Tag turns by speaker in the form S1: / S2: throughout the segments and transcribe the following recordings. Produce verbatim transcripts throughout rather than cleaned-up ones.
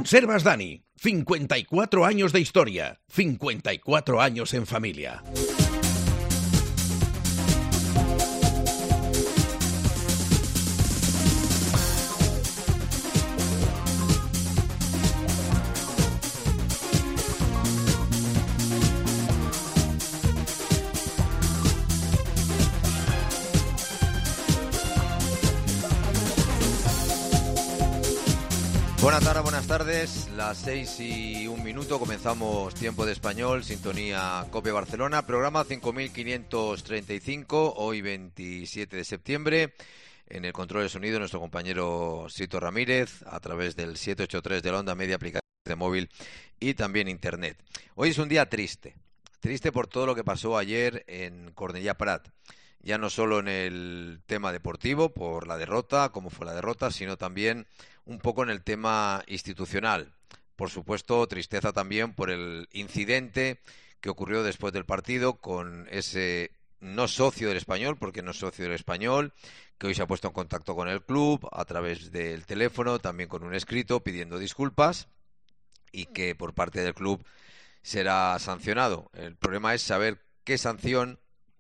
S1: Conservas Dani, cincuenta y cuatro años de historia, cincuenta y cuatro años en familia.
S2: Buenas tardes, buenas tardes, las seis y un minuto, comenzamos Tiempo de Español, sintonía COPE Barcelona, programa cinco mil quinientos treinta y cinco, hoy veintisiete de septiembre, en el control de sonido nuestro compañero Sito Ramírez, a través del siete ocho tres de la onda media, aplicación de móvil y también internet. Hoy es un día triste, triste por todo lo que pasó ayer en Cornellà Prat. Ya no solo en el tema deportivo, por la derrota, cómo fue la derrota, sino también un poco en el tema institucional. Por supuesto, tristeza también por el incidente que ocurrió después del partido con ese no socio del Español, porque no es socio del Español, que hoy se ha puesto en contacto con el club a través del teléfono, también con un escrito pidiendo disculpas y que por parte del club será sancionado. El problema es saber qué sanción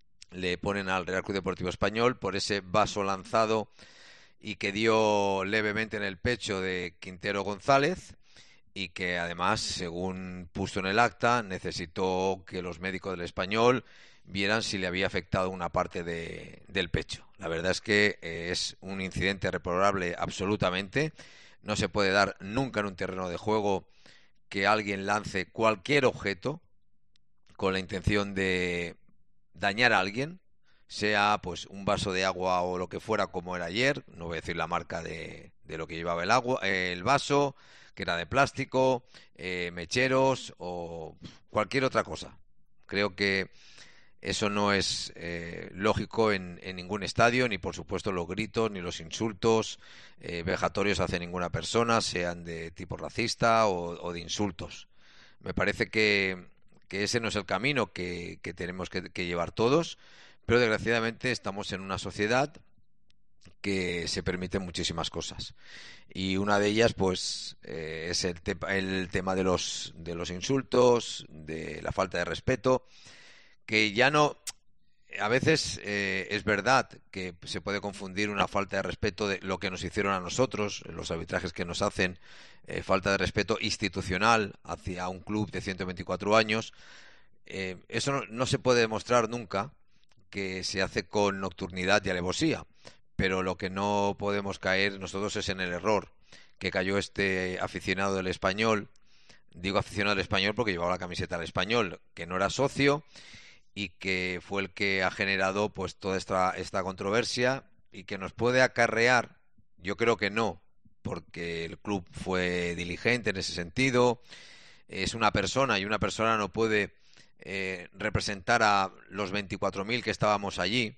S2: le ponen al Real Club Deportivo Español por ese vaso lanzado y que dio levemente en el pecho de Quintero González y que además, según puso en el acta, necesitó que los médicos del Español vieran si le había afectado una parte de, del pecho. La verdad es que eh, es un incidente reprobable absolutamente. No se puede dar nunca en un terreno de juego que alguien lance cualquier objeto con la intención de dañar a alguien, sea pues un vaso de agua o lo que fuera, como era ayer. No voy a decir la marca de, de lo que llevaba el agua, eh, el vaso, que era de plástico, eh, mecheros o cualquier otra cosa. Creo que eso no es eh, lógico en, en ningún estadio, ni por supuesto los gritos, ni los insultos eh, vejatorios hacia ninguna persona, sean de tipo racista o, o de insultos. Me parece que que ese no es el camino que, que tenemos que, que llevar todos, pero desgraciadamente estamos en una sociedad que se permite muchísimas cosas y una de ellas pues eh, es el, te el tema de los, de los insultos, de la falta de respeto, que ya no... A veces eh, es verdad que se puede confundir una falta de respeto de lo que nos hicieron a nosotros, los arbitrajes que nos hacen, eh, falta de respeto institucional hacia un club de ciento veinticuatro años. Eh, eso no, no se puede demostrar nunca, que se hace con nocturnidad y alevosía, pero lo que no podemos caer nosotros es en el error que cayó este aficionado del Español. Digo aficionado del Español porque llevaba la camiseta del Español, que no era socio, y que fue el que ha generado pues toda esta, esta controversia y que nos puede acarrear, yo creo que no, porque el club fue diligente en ese sentido, es una persona y una persona no puede eh, representar a los veinticuatro mil que estábamos allí,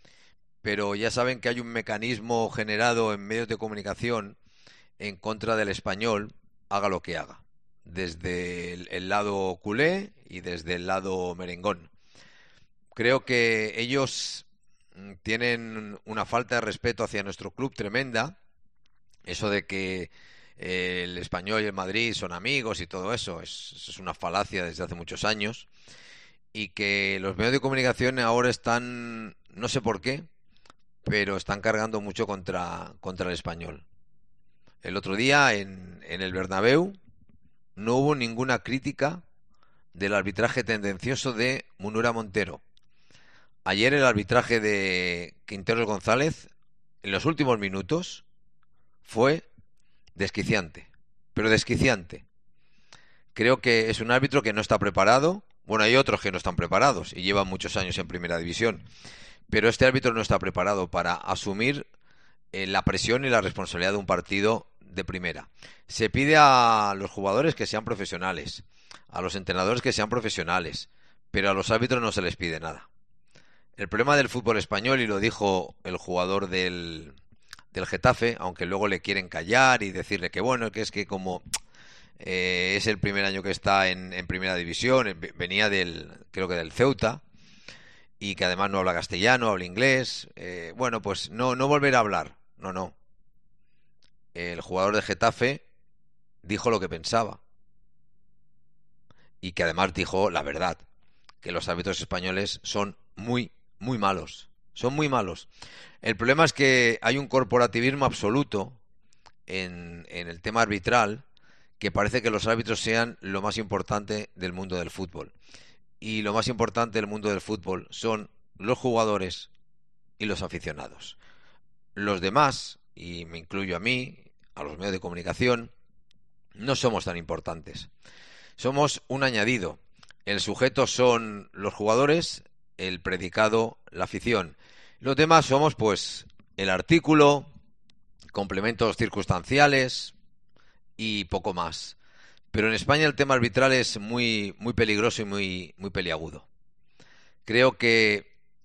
S2: pero ya saben que hay un mecanismo generado en medios de comunicación en contra del Español, haga lo que haga, desde el, el lado culé y desde el lado merengón. Creo que ellos tienen una falta de respeto hacia nuestro club tremenda. Eso de que eh, el Español y el Madrid son amigos y todo eso es, es una falacia desde hace muchos años. Y que los medios de comunicación ahora están, no sé por qué, pero están cargando mucho contra, contra el Español. El otro día en, en el Bernabéu no hubo ninguna crítica del arbitraje tendencioso de Munura Montero. Ayer el arbitraje de Quintero González, en los últimos minutos, fue desquiciante, pero desquiciante. Creo que es un árbitro que no está preparado. Bueno, hay otros que no están preparados y llevan muchos años en primera división, pero este árbitro no está preparado para asumir eh, la presión y la responsabilidad de un partido de primera. Se pide a los jugadores que sean profesionales, a los entrenadores que sean profesionales, pero a los árbitros no se les pide nada. El problema del fútbol español, y lo dijo el jugador del, del Getafe, aunque luego le quieren callar y decirle que bueno, que es que como eh, es el primer año que está en, en primera división, venía del, creo que del Ceuta, y que además no habla castellano, habla inglés, eh, bueno, pues no, no volver a hablar, no, no. El jugador de Getafe dijo lo que pensaba. Y que además dijo la verdad, que los árbitros españoles son muy, muy malos. Son muy malos. El problema es que hay un corporativismo absoluto en, en el tema arbitral, que parece que los árbitros sean lo más importante del mundo del fútbol. Y lo más importante del mundo del fútbol son los jugadores y los aficionados. Los demás, y me incluyo a mí, a los medios de comunicación, no somos tan importantes. Somos un añadido. El sujeto son los jugadores, el predicado, la afición. Los demás somos, pues, el artículo, complementos circunstanciales y poco más. Pero en España el tema arbitral es muy, muy peligroso y muy, muy peliagudo. Creo que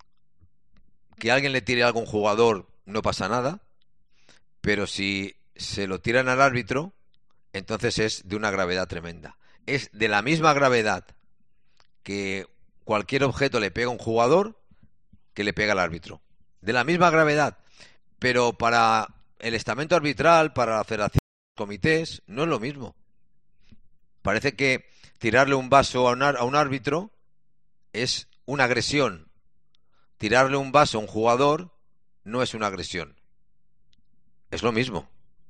S2: que alguien le tire algo a un jugador no pasa nada, pero si se lo tiran al árbitro, entonces es de una gravedad tremenda. Es de la misma gravedad que cualquier objeto le pega a un jugador que le pega al árbitro. De la misma gravedad. Pero para el estamento arbitral, para la federación, los comités, no es lo mismo. Parece que tirarle un vaso a un, a un árbitro es una agresión. Tirarle un vaso a un jugador no es una agresión. Es lo mismo.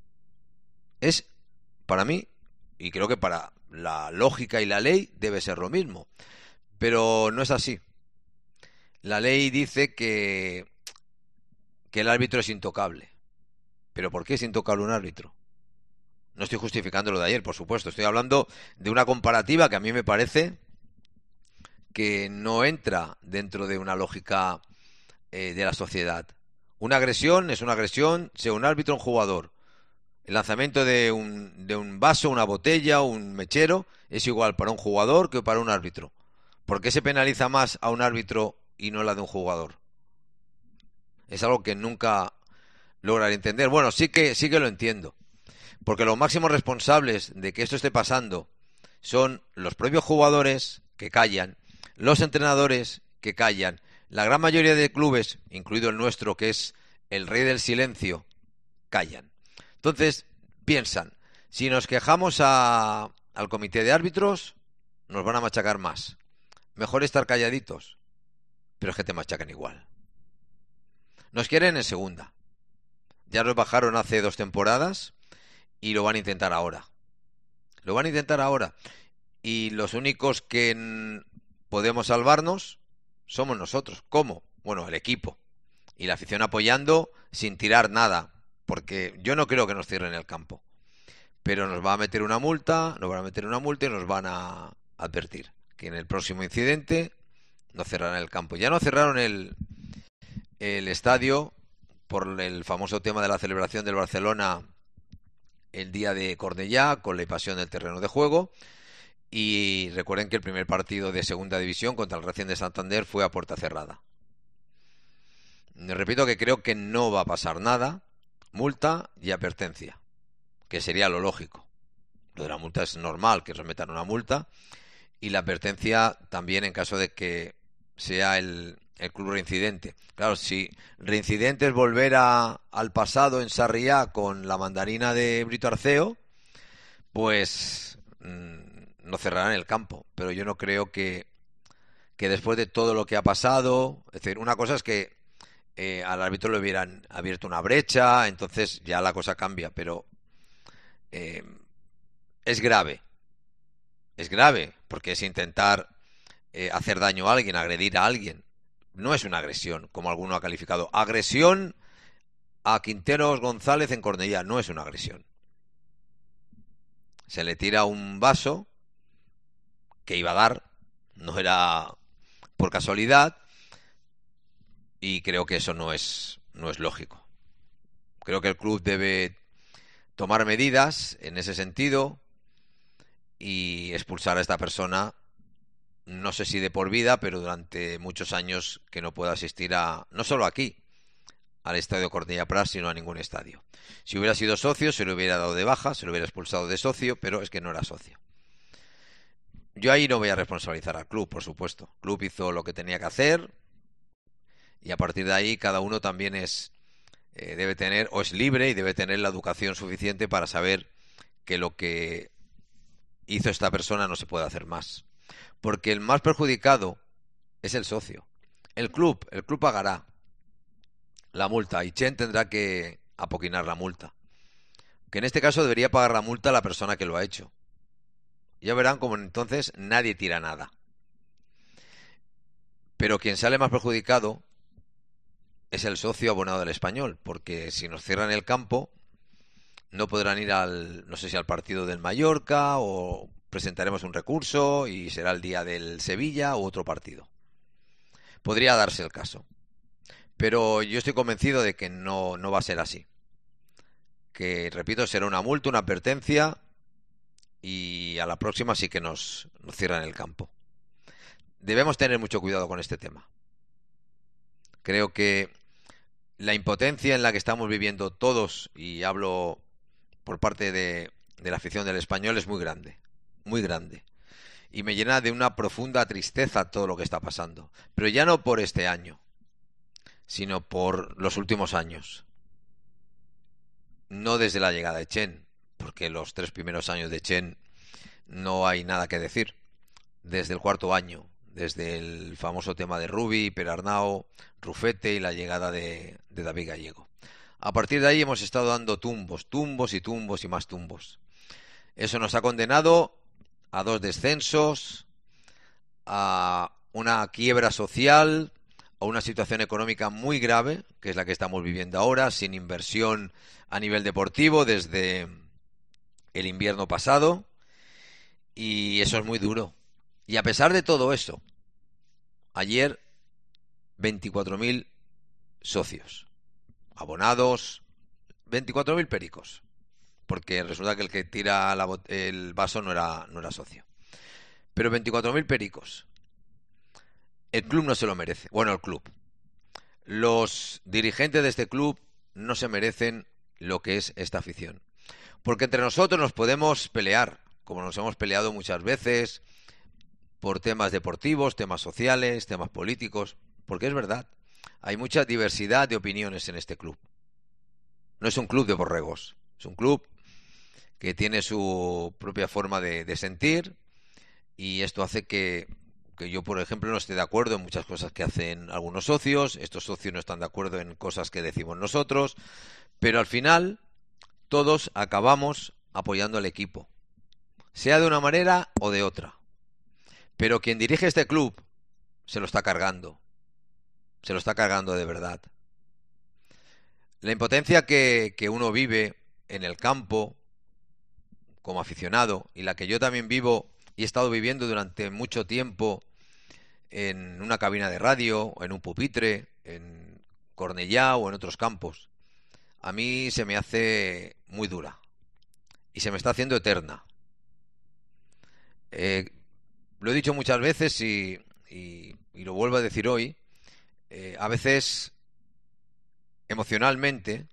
S2: Es, para mí, y creo que para la lógica y la ley, debe ser lo mismo. Pero no es así. La ley dice que, que el árbitro es intocable. ¿Pero por qué es intocable un árbitro? No estoy justificando lo de ayer, por supuesto. Estoy hablando de una comparativa que a mí me parece que no entra dentro de una lógica eh, de la sociedad. Una agresión es una agresión, sea un árbitro o un jugador. El lanzamiento de un, de un vaso, una botella, un mechero, es igual para un jugador que para un árbitro. ¿Por qué se penaliza más a un árbitro y no la de un jugador? Es algo que nunca lograré entender. Bueno, sí que, sí que lo entiendo. Porque los máximos responsables de que esto esté pasando son los propios jugadores, que callan, los entrenadores, que callan, la gran mayoría de clubes, incluido el nuestro, que es el rey del silencio, callan. Entonces, piensan, si nos quejamos a, al comité de árbitros, nos van a machacar más. Mejor estar calladitos, pero es que te machacan igual. Nos quieren en segunda. Ya nos bajaron hace dos temporadas y lo van a intentar ahora. Lo van a intentar ahora. Y los únicos que podemos salvarnos somos nosotros. ¿Cómo? Bueno, el equipo. Y la afición apoyando sin tirar nada. Porque yo no creo que nos cierren el campo. Pero nos va a meter una multa, nos van a meter una multa y nos van a advertir que en el próximo incidente nos cerrarán el campo. Ya no cerraron el, el estadio por el famoso tema de la celebración del Barcelona el día de Cornellá, con la invasión del terreno de juego. Y recuerden que el primer partido de segunda división contra el Racing de Santander fue a puerta cerrada. Repito que creo que no va a pasar nada. Multa y advertencia, que sería lo lógico. Lo de la multa es normal, que nos metan una multa. Y la advertencia también en caso de que sea el, el club reincidente. Claro, si reincidente es volver a, al pasado en Sarriá con la mandarina de Brito Arceo, pues mmm, no cerrarán el campo. Pero yo no creo que, que después de todo lo que ha pasado, es decir, una cosa es que eh, al árbitro le hubieran abierto una brecha, entonces ya la cosa cambia, pero eh, es grave. Es grave, porque es intentar eh, hacer daño a alguien, agredir a alguien. No es una agresión, como alguno ha calificado. Agresión a Quinteros González en Cornellá, no es una agresión. Se le tira un vaso que iba a dar, no era por casualidad, y creo que eso no es, no es lógico. Creo que el club debe tomar medidas en ese sentido y expulsar a esta persona, no sé si de por vida, pero durante muchos años que no pueda asistir a, no solo aquí, al estadio Cornellá Prat, sino a ningún estadio. Si hubiera sido socio, se le hubiera dado de baja, se le hubiera expulsado de socio, pero es que no era socio. Yo ahí no voy a responsabilizar al club, por supuesto. El club hizo lo que tenía que hacer y a partir de ahí cada uno también es eh, debe tener, o es libre y debe tener la educación suficiente para saber que lo que hizo esta persona no se puede hacer más. Porque el más perjudicado es el socio. El club, el club pagará la multa y Chen tendrá que apoquinar la multa. Que en este caso debería pagar la multa a la persona que lo ha hecho. Ya verán como entonces nadie tira nada. Pero quien sale más perjudicado es el socio abonado del Español, porque si nos cierran el campo no podrán ir al, no sé si al partido del Mallorca, o presentaremos un recurso y será el día del Sevilla u otro partido. Podría darse el caso. Pero yo estoy convencido de que no, no va a ser así. Que, repito, será una multa, una advertencia, y a la próxima sí que nos, nos cierran el campo. Debemos tener mucho cuidado con este tema. Creo que la impotencia en la que estamos viviendo todos, y hablo por parte de, de la afición del Español, es muy grande, muy grande. Y me llena de una profunda tristeza todo lo que está pasando. Pero ya no por este año, sino por los últimos años. No desde la llegada de Chen, porque los tres primeros años de Chen no hay nada que decir. Desde el cuarto año, desde el famoso tema de Rubi, Perarnau, Rufete y la llegada de, de David Gallego. A partir de ahí hemos estado dando tumbos, tumbos y tumbos y más tumbos. Eso nos ha condenado a dos descensos, a una quiebra social, a una situación económica muy grave, que es la que estamos viviendo ahora, sin inversión a nivel deportivo desde el invierno pasado, y eso es muy duro. Y a pesar de todo eso, ayer veinticuatro mil socios, abonados, veinticuatro mil pericos, porque resulta que el que tira la bot- el vaso no era, no era socio. Pero veinticuatro mil pericos. El club no se lo merece. Bueno, el club. Los dirigentes de este club no se merecen lo que es esta afición. Porque entre nosotros nos podemos pelear, como nos hemos peleado muchas veces, por temas deportivos, temas sociales, temas políticos, porque es verdad, hay mucha diversidad de opiniones en este club. No es un club de borregos, es un club que tiene su propia forma de, de sentir, y esto hace que, que yo, por ejemplo, no esté de acuerdo en muchas cosas que hacen algunos socios, estos socios no están de acuerdo en cosas que decimos nosotros, pero al final todos acabamos apoyando al equipo, sea de una manera o de otra. Pero quien dirige este club se lo está cargando, se lo está cargando de verdad. La impotencia que, que uno vive en el campo como aficionado, y la que yo también vivo y he estado viviendo durante mucho tiempo en una cabina de radio, en un pupitre, en Cornellá o en otros campos, a mí se me hace muy dura y se me está haciendo eterna. Eh, lo he dicho muchas veces y, y, y lo vuelvo a decir hoy. Eh, a veces emocionalmente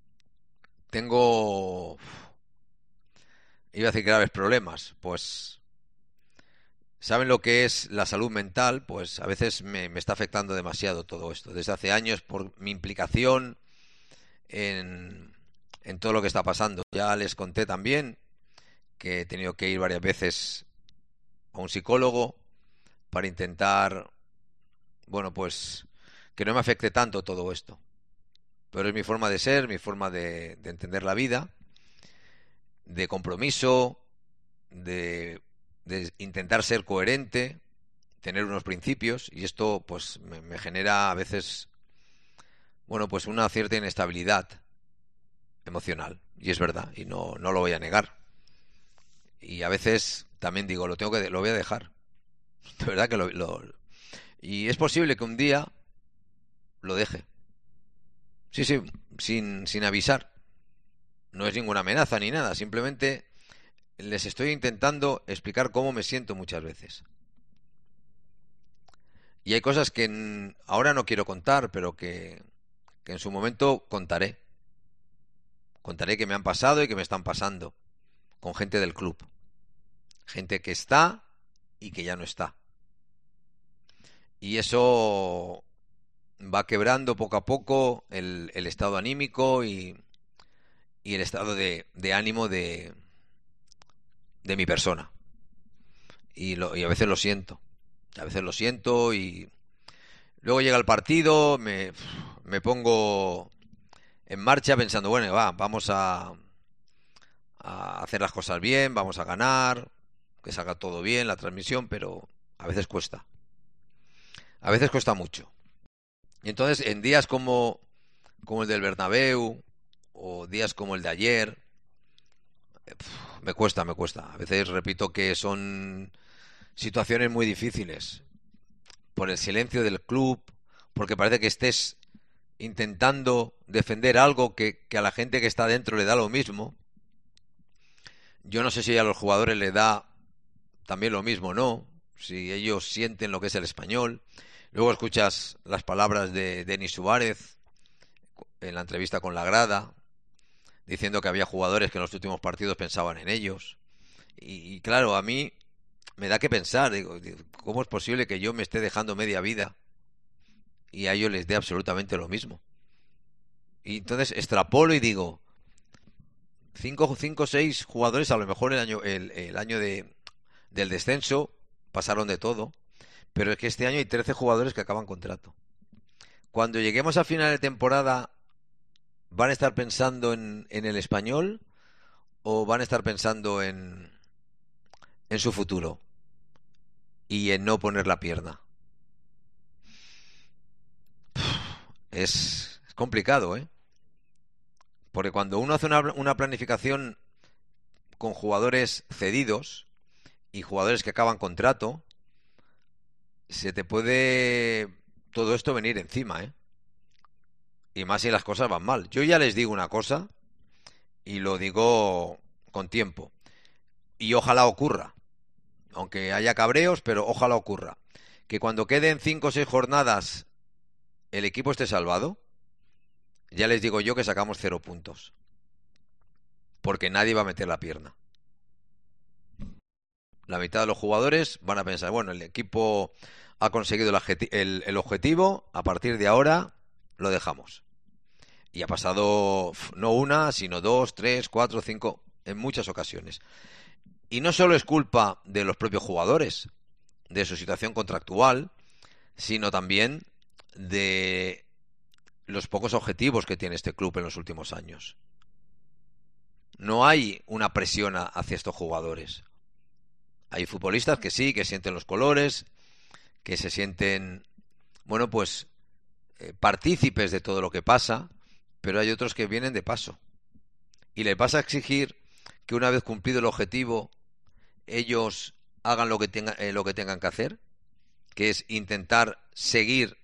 S2: tengo, iba a decir, graves problemas. Pues saben lo que es la salud mental, pues a veces me, me está afectando demasiado todo esto. Desde hace años, por mi implicación en, en todo lo que está pasando. Ya les conté también que he tenido que ir varias veces a un psicólogo para intentar, bueno, pues que no me afecte tanto todo esto. Pero es mi forma de ser, mi forma de, de entender la vida, de compromiso, de, de intentar ser coherente, tener unos principios, y esto pues me, me genera a veces, bueno, pues una cierta inestabilidad emocional, y es verdad, y no, no lo voy a negar. Y a veces también digo, lo tengo que, lo voy a dejar, de verdad que lo, lo y es posible que un día lo deje. Sí, sí, sin, sin avisar. No es ninguna amenaza ni nada, simplemente les estoy intentando explicar cómo me siento muchas veces. Y hay cosas que en, ahora no quiero contar, pero que, que en su momento contaré. Contaré que me han pasado y que me están pasando con gente del club. Gente que está y que ya no está. Y eso va quebrando poco a poco el, el estado anímico y, y el estado de, de ánimo de, de mi persona. Y, lo, y a veces lo siento. A veces lo siento y luego llega el partido, me, me pongo en marcha pensando, bueno, va, vamos a, a hacer las cosas bien, vamos a ganar, que salga todo bien la transmisión, pero a veces cuesta. A veces cuesta mucho. Y entonces en días como, como el del Bernabéu o días como el de ayer, me cuesta, me cuesta. A veces repito que son situaciones muy difíciles por el silencio del club, porque parece que estés intentando defender algo que, que a la gente que está dentro le da lo mismo. Yo no sé si a los jugadores le da también lo mismo, ¿no? Si ellos sienten lo que es el Español. Luego escuchas las palabras de Denis Suárez en la entrevista con la grada, diciendo que había jugadores que en los últimos partidos pensaban en ellos. Y, y claro, a mí me da que pensar, digo, ¿cómo es posible que yo me esté dejando media vida y a ellos les dé absolutamente lo mismo? Y entonces extrapolo y digo, cinco, cinco, seis jugadores, a lo mejor el año, el, el año de, del descenso pasaron de todo, pero es que este año hay trece jugadores que acaban contrato. Cuando lleguemos a final de temporada, ¿van a estar pensando en, en el Español o van a estar pensando en, en su futuro y en no poner la pierna? Es, es complicado, ¿eh? Porque cuando uno hace una, una planificación con jugadores cedidos y jugadores que acaban contrato, se te puede todo esto venir encima, ¿eh? Y más si las cosas van mal. Yo ya les digo una cosa y lo digo con tiempo. Y ojalá ocurra. Aunque haya cabreos, pero ojalá ocurra. Que cuando queden cinco o seis jornadas el equipo esté salvado, ya les digo yo que sacamos cero puntos. Porque nadie va a meter la pierna. La mitad de los jugadores van a pensar, bueno, el equipo ha conseguido el, el, el objetivo, a partir de ahora lo dejamos. Y ha pasado no una, sino dos, tres, cuatro, cinco, en muchas ocasiones. Y no solo es culpa de los propios jugadores, de su situación contractual, sino también de los pocos objetivos que tiene este club en los últimos años. No hay una presión hacia estos jugadores. Hay futbolistas que sí, que sienten los colores, que se sienten, bueno, pues eh, partícipes de todo lo que pasa, pero hay otros que vienen de paso. Y les vas a exigir que una vez cumplido el objetivo, ellos hagan lo que, tenga, eh, lo que tengan que hacer, que es intentar seguir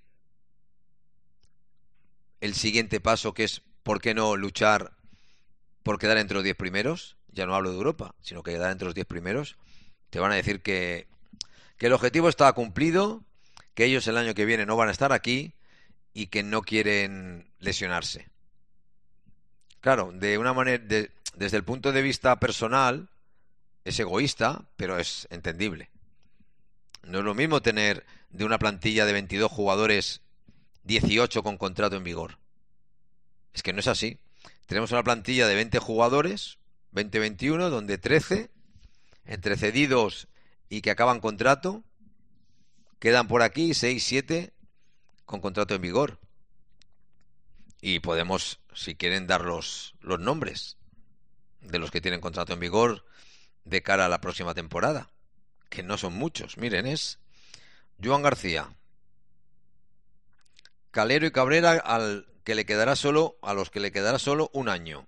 S2: el siguiente paso, que es, ¿por qué no luchar por quedar entre los diez primeros? Ya no hablo de Europa, sino que quedar entre los diez primeros. Te van a decir que, que el objetivo está cumplido, que ellos el año que viene no van a estar aquí y que no quieren lesionarse. Claro, de una manera, de, desde el punto de vista personal, es egoísta, pero es entendible. No es lo mismo tener de una plantilla de veintidós jugadores dieciocho con contrato en vigor. Es que no es así. Tenemos una plantilla de veinte jugadores, veinte veintiuno, donde trece, entre cedidos y que acaban contrato, quedan por aquí seis siete con contrato en vigor. Y podemos, si quieren, dar los, los nombres de los que tienen contrato en vigor de cara a la próxima temporada, que no son muchos. Miren, es Joan García, Calero y Cabrera, al que le quedará solo, a los que le quedará solo un año.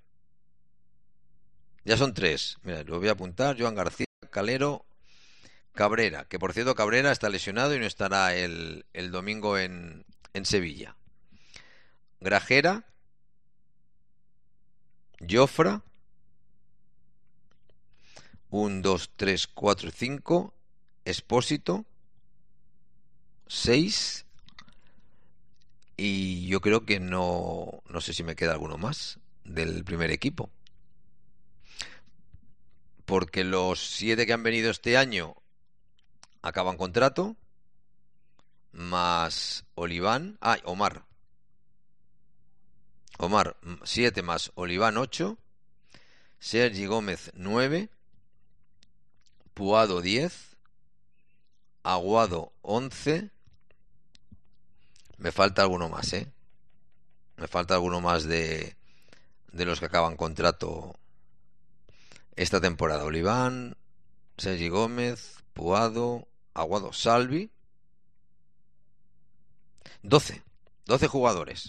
S2: Ya son tres. Mira, lo voy a apuntar: Joan García, Calero, Cabrera, que por cierto Cabrera está lesionado y no estará el, el domingo en, en Sevilla. Grajera, Jofra, un, dos, tres, cuatro, cinco, Expósito, seis, y yo creo que no, no sé si me queda alguno más del primer equipo. Porque los siete que han venido este año acaban contrato, más Oliván, ah, Omar. Omar, siete más Oliván, ocho. Sergi Gómez, nueve. Puado diez, Aguado once. Me falta alguno más, ¿eh? Me falta alguno más de, de los que acaban contrato esta temporada. Oliván, Sergi Gómez, Puado, Aguado, Salvi. doce. doce jugadores.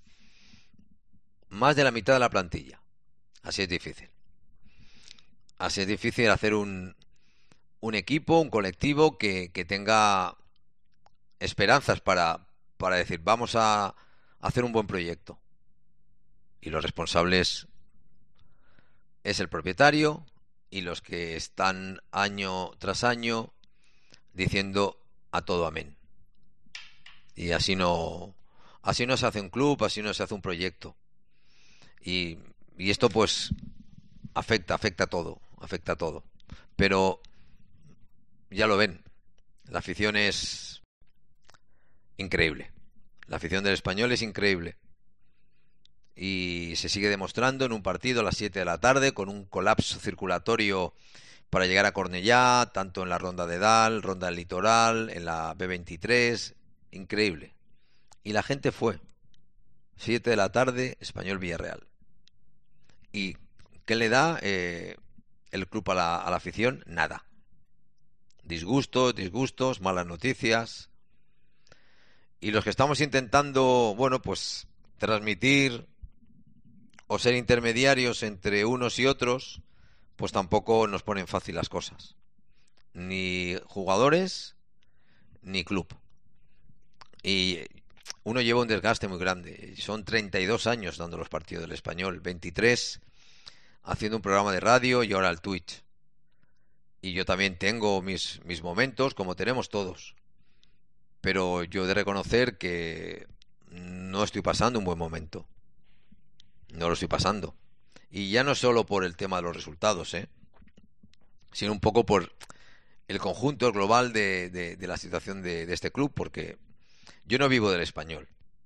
S2: Más de la mitad de la plantilla. Así es difícil. Así es difícil hacer un, un equipo, un colectivo que, que tenga esperanzas para, para decir, vamos a hacer un buen proyecto. Y los responsables es el propietario y los que están año tras año diciendo a todo amén. Y así no, así no se hace un club, así no se hace un proyecto. Y, y esto pues afecta, afecta a todo, afecta a todo. Pero ya lo ven, la afición es increíble. La afición del Español es increíble. Y se sigue demostrando en un partido a las siete de la tarde con un colapso circulatorio para llegar a Cornellá, tanto en la Ronda de Dal, Ronda del Litoral, en la B veintitrés, increíble. Y la gente fue. siete de la tarde, Español Villarreal. ¿Y qué le da eh, el club a la, a la afición? Nada. Disgustos, disgustos, malas noticias. Y los que estamos intentando, bueno, pues transmitir o ser intermediarios entre unos y otros, pues tampoco nos ponen fácil las cosas. Ni jugadores, ni club. Y uno lleva un desgaste muy grande. Son treinta y dos años dando los partidos del Español, veintitrés haciendo un programa de radio y ahora el Twitch. Y yo también tengo mis, mis momentos, como tenemos todos. Pero yo he de reconocer que no estoy pasando un buen momento. No lo estoy pasando. Y ya no solo por el tema de los resultados, ¿eh? sino un poco por el conjunto, el global de, de, de la situación de, de este club, porque yo no vivo del Español.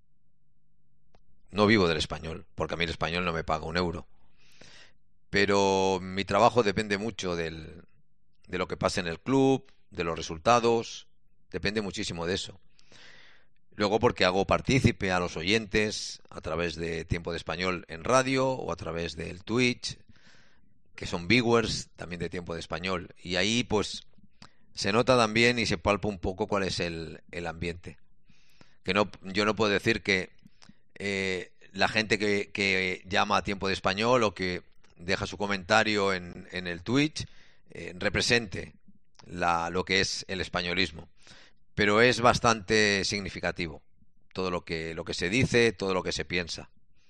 S2: No vivo del Español, porque a mí el Español no me paga un euro. Pero mi trabajo depende mucho del, de lo que pasa en el club, de los resultados, depende muchísimo de eso. Luego porque hago partícipe a los oyentes a través de Tiempo de Español en radio o a través del Twitch, que son viewers también de Tiempo de Español. Y ahí pues se nota también y se palpa un poco cuál es el, el ambiente. Que no, yo no puedo decir que eh, la gente que, que llama a Tiempo de Español o que deja su comentario en, en el Twitch eh, represente la, lo que es el españolismo. Pero es bastante significativo todo lo que, lo que se dice, todo lo que se piensa.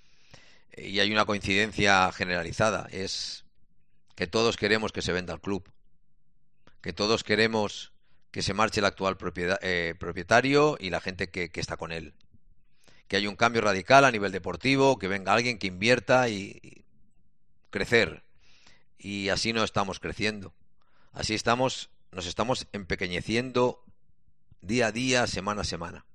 S2: Y hay una coincidencia generalizada, es que todos queremos que se venda el club, que todos queremos que se marche el actual propiedad, eh, propietario y la gente que, que está con él. Que haya un cambio radical a nivel deportivo, que venga alguien que invierta y, y crecer. Y así no estamos creciendo. Así estamos, nos estamos empequeñeciendo día a día, semana a semana.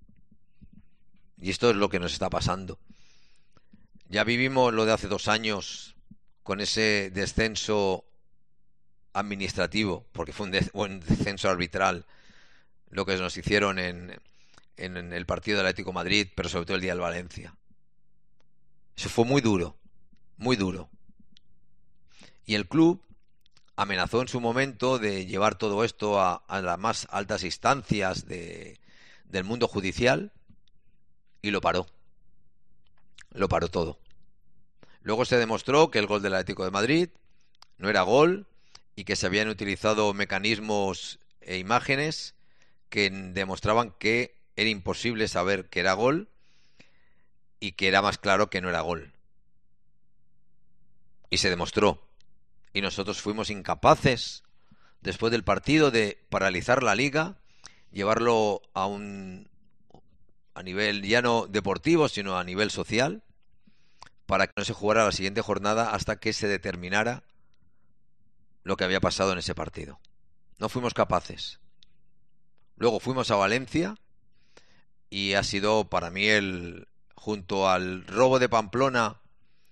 S2: Y esto es lo que nos está pasando. Ya vivimos lo de hace dos años con ese descenso administrativo, porque fue un, de, un descenso arbitral, lo que nos hicieron en, en, en el partido del Atlético de Madrid, pero sobre todo el día del Valencia. Eso fue muy duro, muy duro. Y el club amenazó en su momento de llevar todo esto a, a las más altas instancias de, del mundo judicial y lo paró. Lo paró todo. Luego se demostró que el gol del Atlético de Madrid no era gol y que se habían utilizado mecanismos e imágenes que demostraban que era imposible saber que era gol y que era más claro que no era gol. Y se demostró. Y nosotros fuimos incapaces, después del partido, de paralizar la liga, llevarlo a un a nivel ya no deportivo, sino a nivel social, para que no se jugara la siguiente jornada hasta que se determinara lo que había pasado en ese partido. No fuimos capaces. Luego fuimos a Valencia y ha sido para mí el, junto al robo de Pamplona,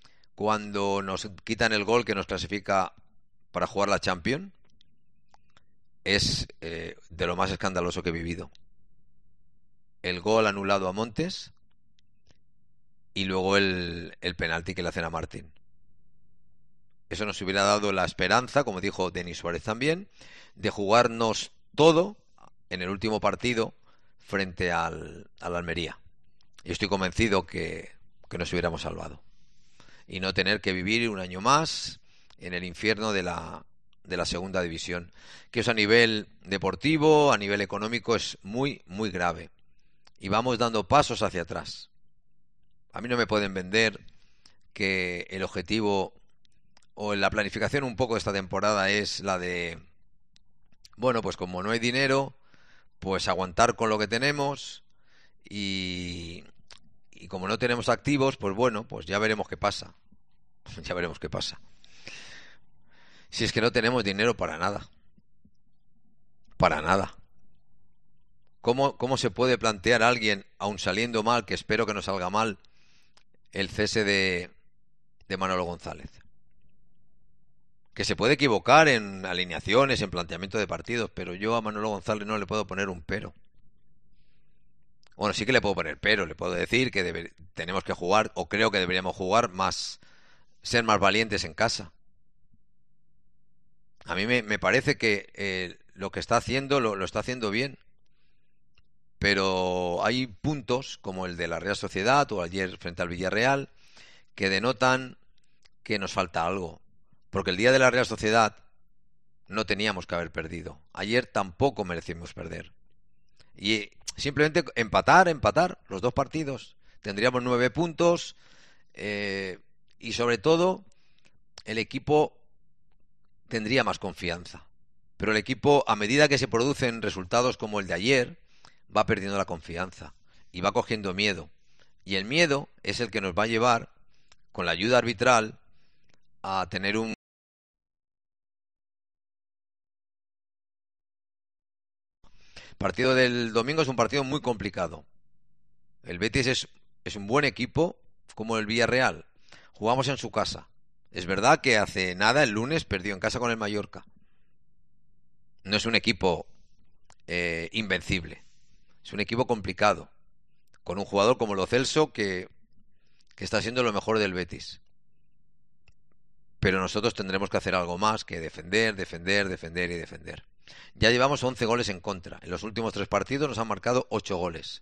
S2: cuando nos quitan el gol que nos clasifica para jugar la Champions, es eh, de lo más escandaloso que he vivido. El gol anulado a Montes y luego el, el penalti que le hacen a Martín. Eso nos hubiera dado la esperanza, como dijo Denis Suárez también, de jugarnos todo en el último partido frente al, al Almería. Y estoy convencido que, que nos hubiéramos salvado. Y no tener que vivir un año más en el infierno de la, de la segunda división. Que eso a nivel deportivo, a nivel económico, es muy, muy grave. Y vamos dando pasos hacia atrás. A mí no me pueden vender que el objetivo o la planificación un poco de esta temporada es la de, bueno, pues como no hay dinero, pues aguantar con lo que tenemos y, y como no tenemos activos, pues bueno, pues ya veremos qué pasa. Ya veremos qué pasa. Si es que no tenemos dinero para nada. Para nada. ¿Cómo, cómo se puede plantear a alguien, aun saliendo mal, que espero que no salga mal, el cese de, de Manolo González? Que se puede equivocar en alineaciones, en planteamiento de partidos, pero yo a Manolo González no le puedo poner un pero. Bueno, sí que le puedo poner pero, le puedo decir que debe, tenemos que jugar, o creo que deberíamos jugar más, ser más valientes en casa. A mí me, me parece que eh, lo que está haciendo, lo, lo está haciendo bien. Pero hay puntos, como el de la Real Sociedad o ayer frente al Villarreal, que denotan que nos falta algo. Porque el día de la Real Sociedad no teníamos que haber perdido. Ayer tampoco merecimos perder. Y simplemente empatar, empatar los dos partidos. Tendríamos nueve puntos eh, y sobre todo el equipo tendría más confianza. Pero el equipo, a medida que se producen resultados como el de ayer, va perdiendo la confianza y va cogiendo miedo. Y el miedo es el que nos va a llevar, con la ayuda arbitral, a tener un... El partido del domingo es un partido muy complicado. El Betis es, es un buen equipo, como el Villarreal. Jugamos en su casa. Es verdad que hace nada, el lunes, perdió en casa con el Mallorca. No es un equipo eh, invencible. Es un equipo complicado, con un jugador como Lo Celso que, que está siendo lo mejor del Betis. Pero nosotros tendremos que hacer algo más que defender, defender, defender y defender. Ya llevamos once goles en contra. En los últimos tres partidos nos han marcado ocho goles.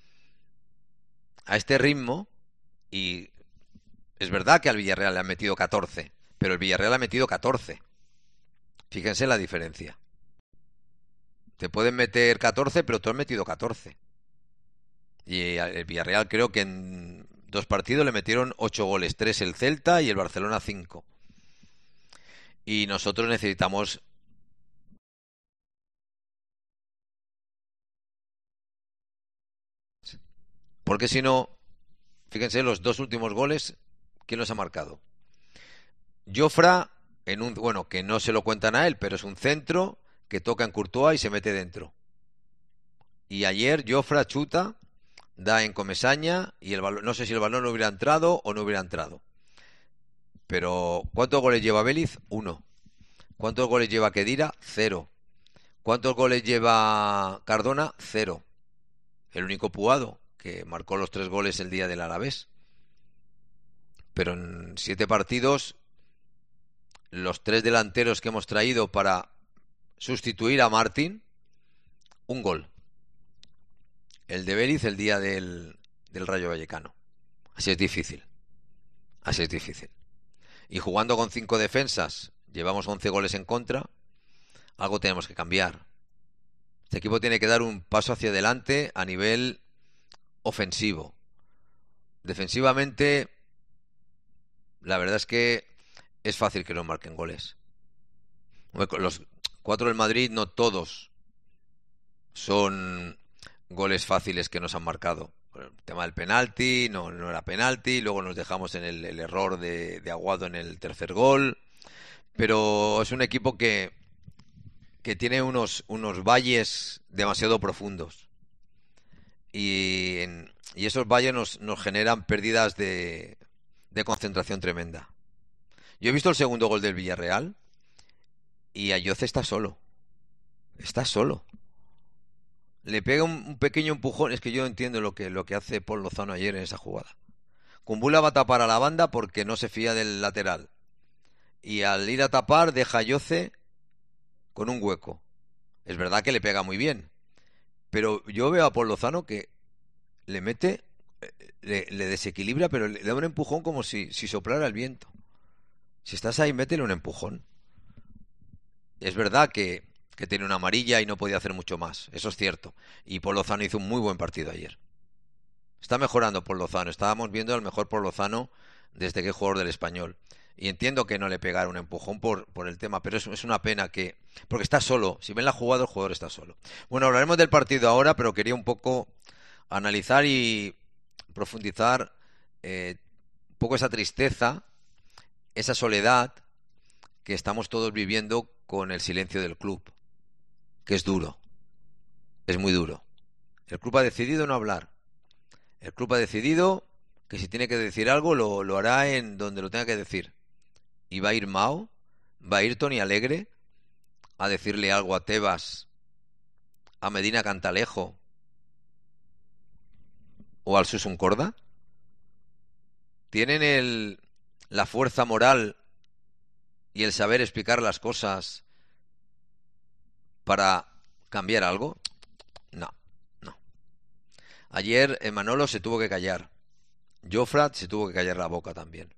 S2: A este ritmo, y es verdad que al Villarreal le han metido catorce, pero el Villarreal ha metido catorce. Fíjense la diferencia. Te pueden meter catorce, pero tú has metido catorce. Y el Villarreal creo que en dos partidos le metieron ocho goles, tres el Celta y el Barcelona cinco. Y nosotros necesitamos... Porque si no, fíjense los dos últimos goles, ¿quién los ha marcado? Jofra, en un, bueno, que no se lo cuentan a él, pero es un centro que toca en Courtois y se mete dentro. Y ayer Jofra chuta, da en Comesaña y el balón, no sé si el balón no hubiera entrado o no hubiera entrado. Pero ¿cuántos goles lleva Vélez? Uno. ¿Cuántos goles lleva Khedira? Cero. ¿Cuántos goles lleva Cardona? Cero. El único Puado, que marcó los tres goles el día del Alavés. Pero en siete partidos, los tres delanteros que hemos traído para sustituir a Martín, un gol. El de Vélez el día del, del Rayo Vallecano. Así es difícil. Así es difícil. Y jugando con cinco defensas, llevamos once goles en contra. Algo tenemos que cambiar. Este equipo tiene que dar un paso hacia adelante a nivel ofensivo. Defensivamente, la verdad es que es fácil que nos marquen goles. Los cuatro del Madrid, no todos son goles fáciles que nos han marcado. El tema del penalti, no, no era penalti, luego nos dejamos en el, el error de, de Aguado en el tercer gol, pero es un equipo que, que tiene unos, unos valles demasiado profundos y, en, y esos valles nos, nos generan pérdidas de, de concentración tremenda. Yo he visto el segundo gol del Villarreal y Ayoce está solo. está solo. Le pega un, un pequeño empujón. Es que yo entiendo lo que, lo que hace Pol Lozano ayer en esa jugada. Kumbula va a tapar a la banda porque no se fía del lateral. Y al ir a tapar deja a Yoce con un hueco. Es verdad que le pega muy bien. Pero yo veo a Pol Lozano que le mete, le, le desequilibra, pero le da un empujón como si, si soplara el viento. Si estás ahí, métele un empujón. Es verdad que, que tiene una amarilla y no podía hacer mucho más. Eso es cierto. Y Pol Lozano hizo un muy buen partido ayer. Está mejorando Pol Lozano. Estábamos viendo al mejor Pol Lozano desde que es jugador del Español. Y entiendo que no le pegara un empujón por, por el tema, pero es, es una pena que... Porque está solo. Si ven la jugada, el jugador está solo. Bueno, hablaremos del partido ahora, pero quería un poco analizar y profundizar eh, un poco esa tristeza, esa soledad que estamos todos viviendo con el silencio del club, que es duro. Es muy duro. El club ha decidido no hablar. El club ha decidido que si tiene que decir algo, lo, lo hará en donde lo tenga que decir. Y va a ir Mao, va a ir Tony Alegre a decirle algo a Tebas, a Medina Cantalejo o al Susun Corda. ¿Tienen el, la fuerza moral y el saber explicar las cosas para cambiar algo? No, no. Ayer Manolo se tuvo que callar. Jofrat se tuvo que callar la boca también.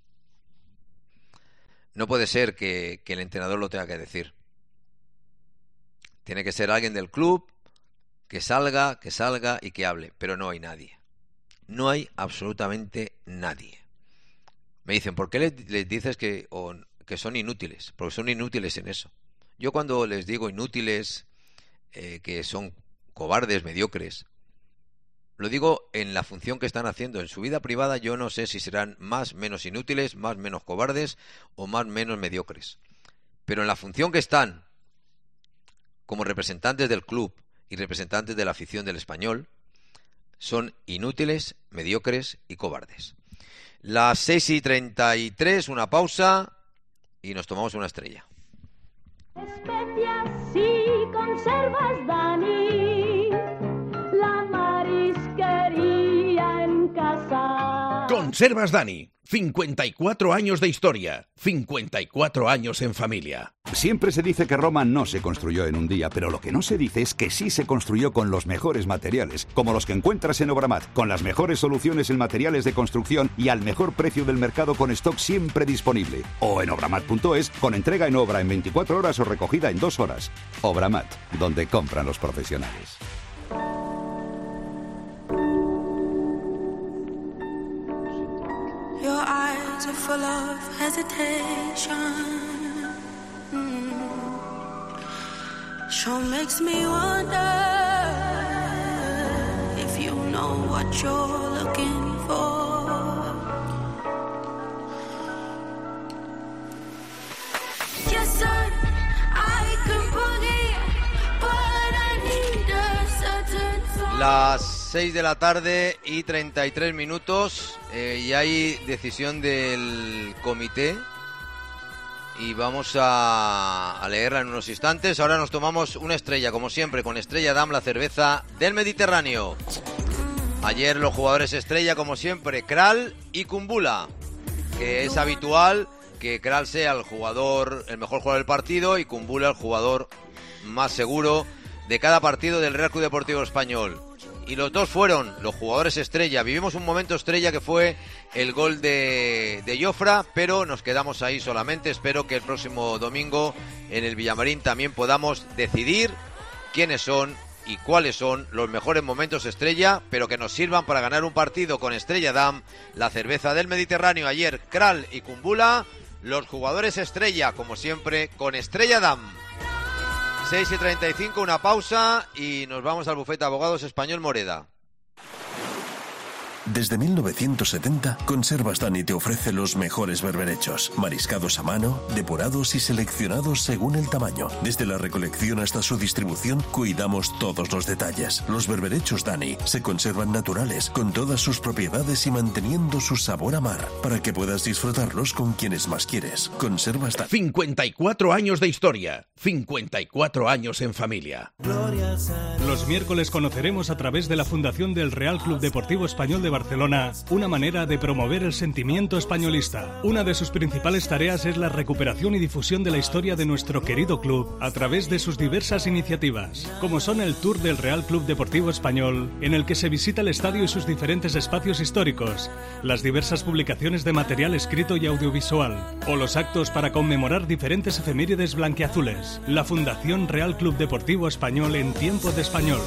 S2: No puede ser que, que el entrenador lo tenga que decir. Tiene que ser alguien del club que salga, que salga y que hable. Pero no hay nadie. No hay absolutamente nadie. Me dicen, ¿por qué les, les dices que, o, que son inútiles? Porque son inútiles en eso. Yo cuando les digo inútiles, eh, que son cobardes, mediocres, lo digo en la función que están haciendo. En su vida privada yo no sé si serán más, menos inútiles, más, menos cobardes o más, menos mediocres. Pero en la función que están como representantes del club y representantes de la afición del Español, son inútiles, mediocres y cobardes. Las seis y treinta y tres, una pausa y nos tomamos una estrella.
S3: Especias y conservas, Dani. La marisquería en casa.
S1: Conservas Dani. cincuenta y cuatro años de historia. cincuenta y cuatro años en familia.
S4: Siempre se dice que Roma no se construyó en un día, pero lo que no se dice es que sí se construyó con los mejores materiales, como los que encuentras en Obramat, con las mejores soluciones en materiales de construcción y al mejor precio del mercado con stock siempre disponible. O en obramat punto es, con entrega en obra en veinticuatro horas o recogida en dos horas. Obramat, donde compran los profesionales.
S5: Your eyes are full of hesitation. Mm. Sure makes me wonder if you know what you're looking for. Yes, sir, I can boogie, but I need a certain song.
S2: Las seis de la tarde y treinta y tres minutos eh, y hay decisión del comité y vamos a, a leerla en unos instantes. Ahora nos tomamos una estrella, como siempre, con Estrella Damm, la cerveza del Mediterráneo. Ayer los jugadores estrella, como siempre, Kral y Kumbula, que es habitual que Kral sea el jugador, el mejor jugador del partido y Kumbula el jugador más seguro de cada partido del Real Club Deportivo Español. Y los dos fueron los jugadores estrella. Vivimos un momento estrella que fue el gol de, de Jofra, pero nos quedamos ahí solamente. Espero que el próximo domingo en el Villamarín también podamos decidir quiénes son y cuáles son los mejores momentos estrella, pero que nos sirvan para ganar un partido con Estrella Damm, la cerveza del Mediterráneo. Ayer Kral y Kumbula, los jugadores estrella, como siempre, con Estrella Damm. seis y treinta y cinco, una pausa y nos vamos al bufete de abogados Español Moreda.
S6: Desde mil novecientos setenta, Conservas Dani te ofrece los mejores berberechos, mariscados a mano, depurados y seleccionados según el tamaño. Desde la recolección hasta su distribución, cuidamos todos los detalles. Los berberechos Dani se conservan naturales, con todas sus propiedades y manteniendo su sabor a mar, para que puedas disfrutarlos con quienes más quieres. Conservas Dani.
S1: cincuenta y cuatro años de historia, cincuenta y cuatro años en familia.
S7: Los miércoles conoceremos a través de la Fundación del Real Club Deportivo Español de Barcelona una manera de promover el sentimiento españolista. Una de sus principales tareas es la recuperación y difusión de la historia de nuestro querido club a través de sus diversas iniciativas, como son el Tour del Real Club Deportivo Español, en el que se visita el estadio y sus diferentes espacios históricos, las diversas publicaciones de material escrito y audiovisual, o los actos para conmemorar diferentes efemérides blanquiazules. La Fundación Real Club Deportivo Español en tiempo de español.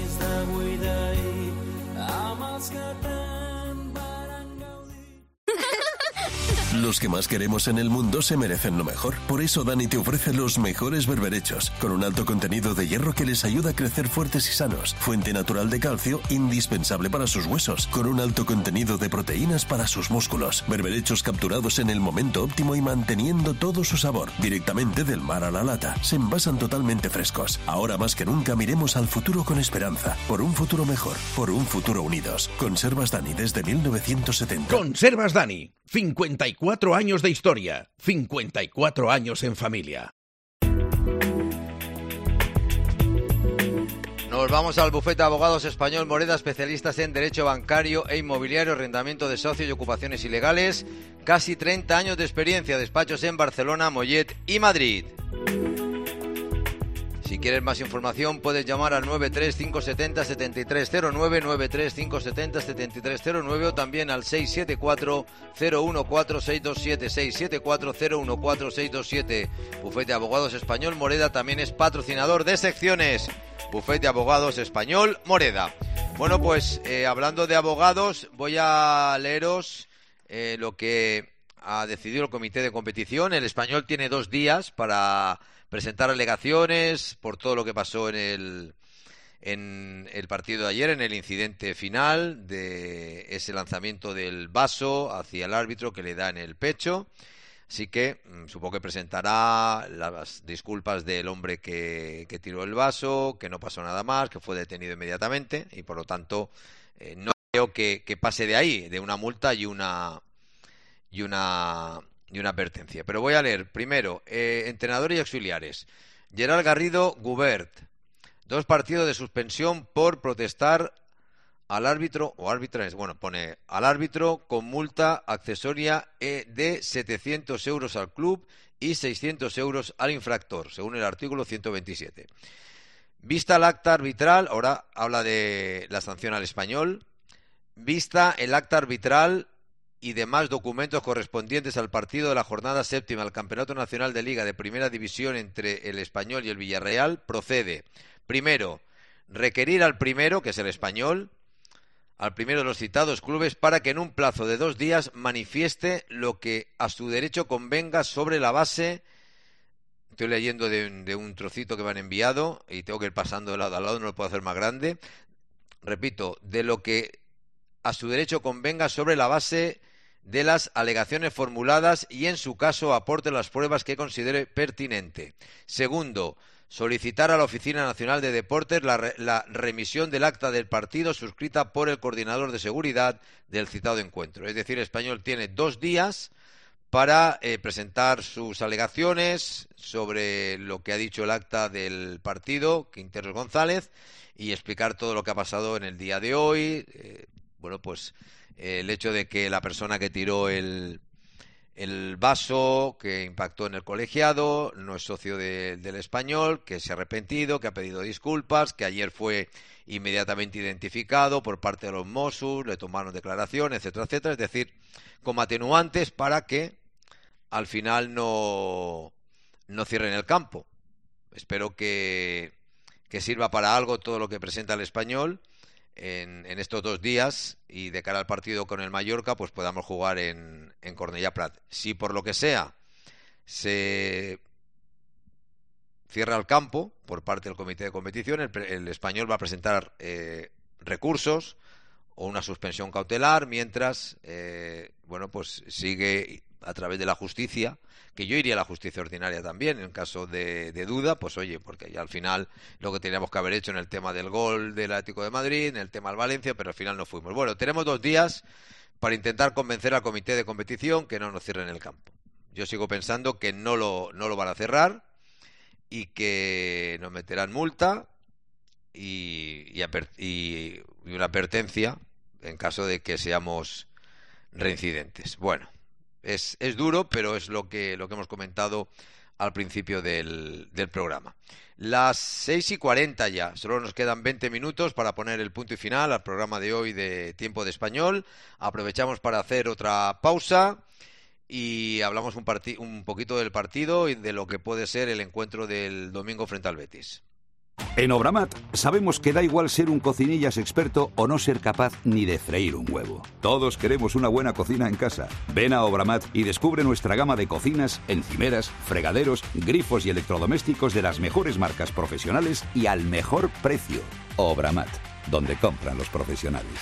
S6: Los que más queremos en el mundo se merecen lo mejor. Por eso Dani te ofrece los mejores berberechos, con un alto contenido de hierro que les ayuda a crecer fuertes y sanos, fuente natural de calcio indispensable para sus huesos, con un alto contenido de proteínas para sus músculos. Berberechos capturados en el momento óptimo y manteniendo todo su sabor, directamente del mar a la lata. Se envasan totalmente frescos. Ahora más que nunca miremos al futuro con esperanza, por un futuro mejor, por un futuro unidos. Conservas Dani desde mil novecientos setenta.
S1: Conservas Dani, cincuenta y cuatro años de historia, cincuenta y cuatro años en familia.
S2: Nos vamos al bufete de abogados español Moreda, especialistas en derecho bancario e inmobiliario, arrendamiento de socios y ocupaciones ilegales. Casi treinta años de experiencia, despachos en Barcelona, Mollet y Madrid. Si quieres más información puedes llamar al nueve tres cinco siete cero siete tres cero nueve, nueve tres cinco siete cero siete tres cero nueve o también al seis siete cuatro cero uno cuatro seis dos siete, seis siete cuatro cero uno cuatro seis dos siete. Bufete de Abogados Español Moreda también es patrocinador de secciones. Bufete de Abogados Español Moreda. Bueno, pues eh, hablando de abogados, voy a leeros eh, lo que ha decidido el comité de competición. El Español tiene dos días para presentar alegaciones por todo lo que pasó en el en el partido de ayer, en el incidente final de ese lanzamiento del vaso hacia el árbitro que le da en el pecho. Así que mmm, supongo que presentará las disculpas del hombre que, que tiró el vaso, que no pasó nada más, que fue detenido inmediatamente y por lo tanto eh, no creo que, que pase de ahí, de una multa y una y una y una advertencia. Pero voy a leer primero, eh, entrenadores y auxiliares. Gerard Garrido Gubert, dos partidos de suspensión por protestar al árbitro, o árbitra, bueno, pone al árbitro con multa accesoria de setecientos euros al club y seiscientos euros al infractor, según el artículo ciento veintisiete. Vista el acta arbitral, ahora habla de la sanción al Español, vista el acta arbitral y demás documentos correspondientes al partido de la jornada séptima del Campeonato Nacional de Liga de Primera División entre el Español y el Villarreal, procede, primero, requerir al primero, que es el Español, al primero de los citados clubes, para que en un plazo de dos días manifieste lo que a su derecho convenga sobre la base, estoy leyendo de, de un trocito que me han enviado y tengo que ir pasando de lado a lado, no lo puedo hacer más grande, repito, de lo que a su derecho convenga sobre la base de las alegaciones formuladas y en su caso aporte las pruebas que considere pertinente. Segundo, solicitar a la Oficina Nacional de Deportes la, re la remisión del acta del partido suscrita por el coordinador de seguridad del citado encuentro. Es decir, el Español tiene dos días para eh, presentar sus alegaciones sobre lo que ha dicho el acta del partido, Quinteros González, y explicar todo lo que ha pasado en el día de hoy. Eh, bueno, pues eh, el hecho de que la persona que tiró el... el vaso que impactó en el colegiado no es socio de, del Español, que se ha arrepentido, que ha pedido disculpas, que ayer fue inmediatamente identificado por parte de los Mossos, le tomaron declaración, etcétera, etcétera. Es decir, como atenuantes para que al final no, no cierren el campo. Espero que, que sirva para algo todo lo que presenta el Español En, en estos dos días y de cara al partido con el Mallorca pues podamos jugar en, en Cornellà Prat. Si por lo que sea se cierra el campo por parte del comité de competición, el, el Español va a presentar eh, recursos o una suspensión cautelar mientras, eh, bueno, pues sigue a través de la justicia, que yo iría a la justicia ordinaria también en caso de, de duda, pues oye, porque ya al final lo que teníamos que haber hecho en el tema del gol del Atlético de Madrid, en el tema del Valencia, pero al final no fuimos. Bueno, tenemos dos días para intentar convencer al comité de competición que no nos cierren el campo. Yo sigo pensando que no lo, no lo van a cerrar y que nos meterán multa y, y, y, y una advertencia en caso de que seamos reincidentes. Bueno, es, es duro, pero es lo que, lo que hemos comentado al principio del, del programa. Las seis y cuarenta ya, solo nos quedan veinte minutos para poner el punto y final al programa de hoy de Tiempo de Español. Aprovechamos para hacer otra pausa y hablamos un, un poquito del partido y de lo que puede ser el encuentro del domingo frente al Betis.
S4: En Obramat sabemos que da igual ser un cocinillas experto o no ser capaz ni de freír un huevo. Todos queremos una buena cocina en casa. Ven a Obramat y descubre nuestra gama de cocinas, encimeras, fregaderos, grifos y electrodomésticos de las mejores marcas profesionales y al mejor precio. Obramat, donde compran los profesionales.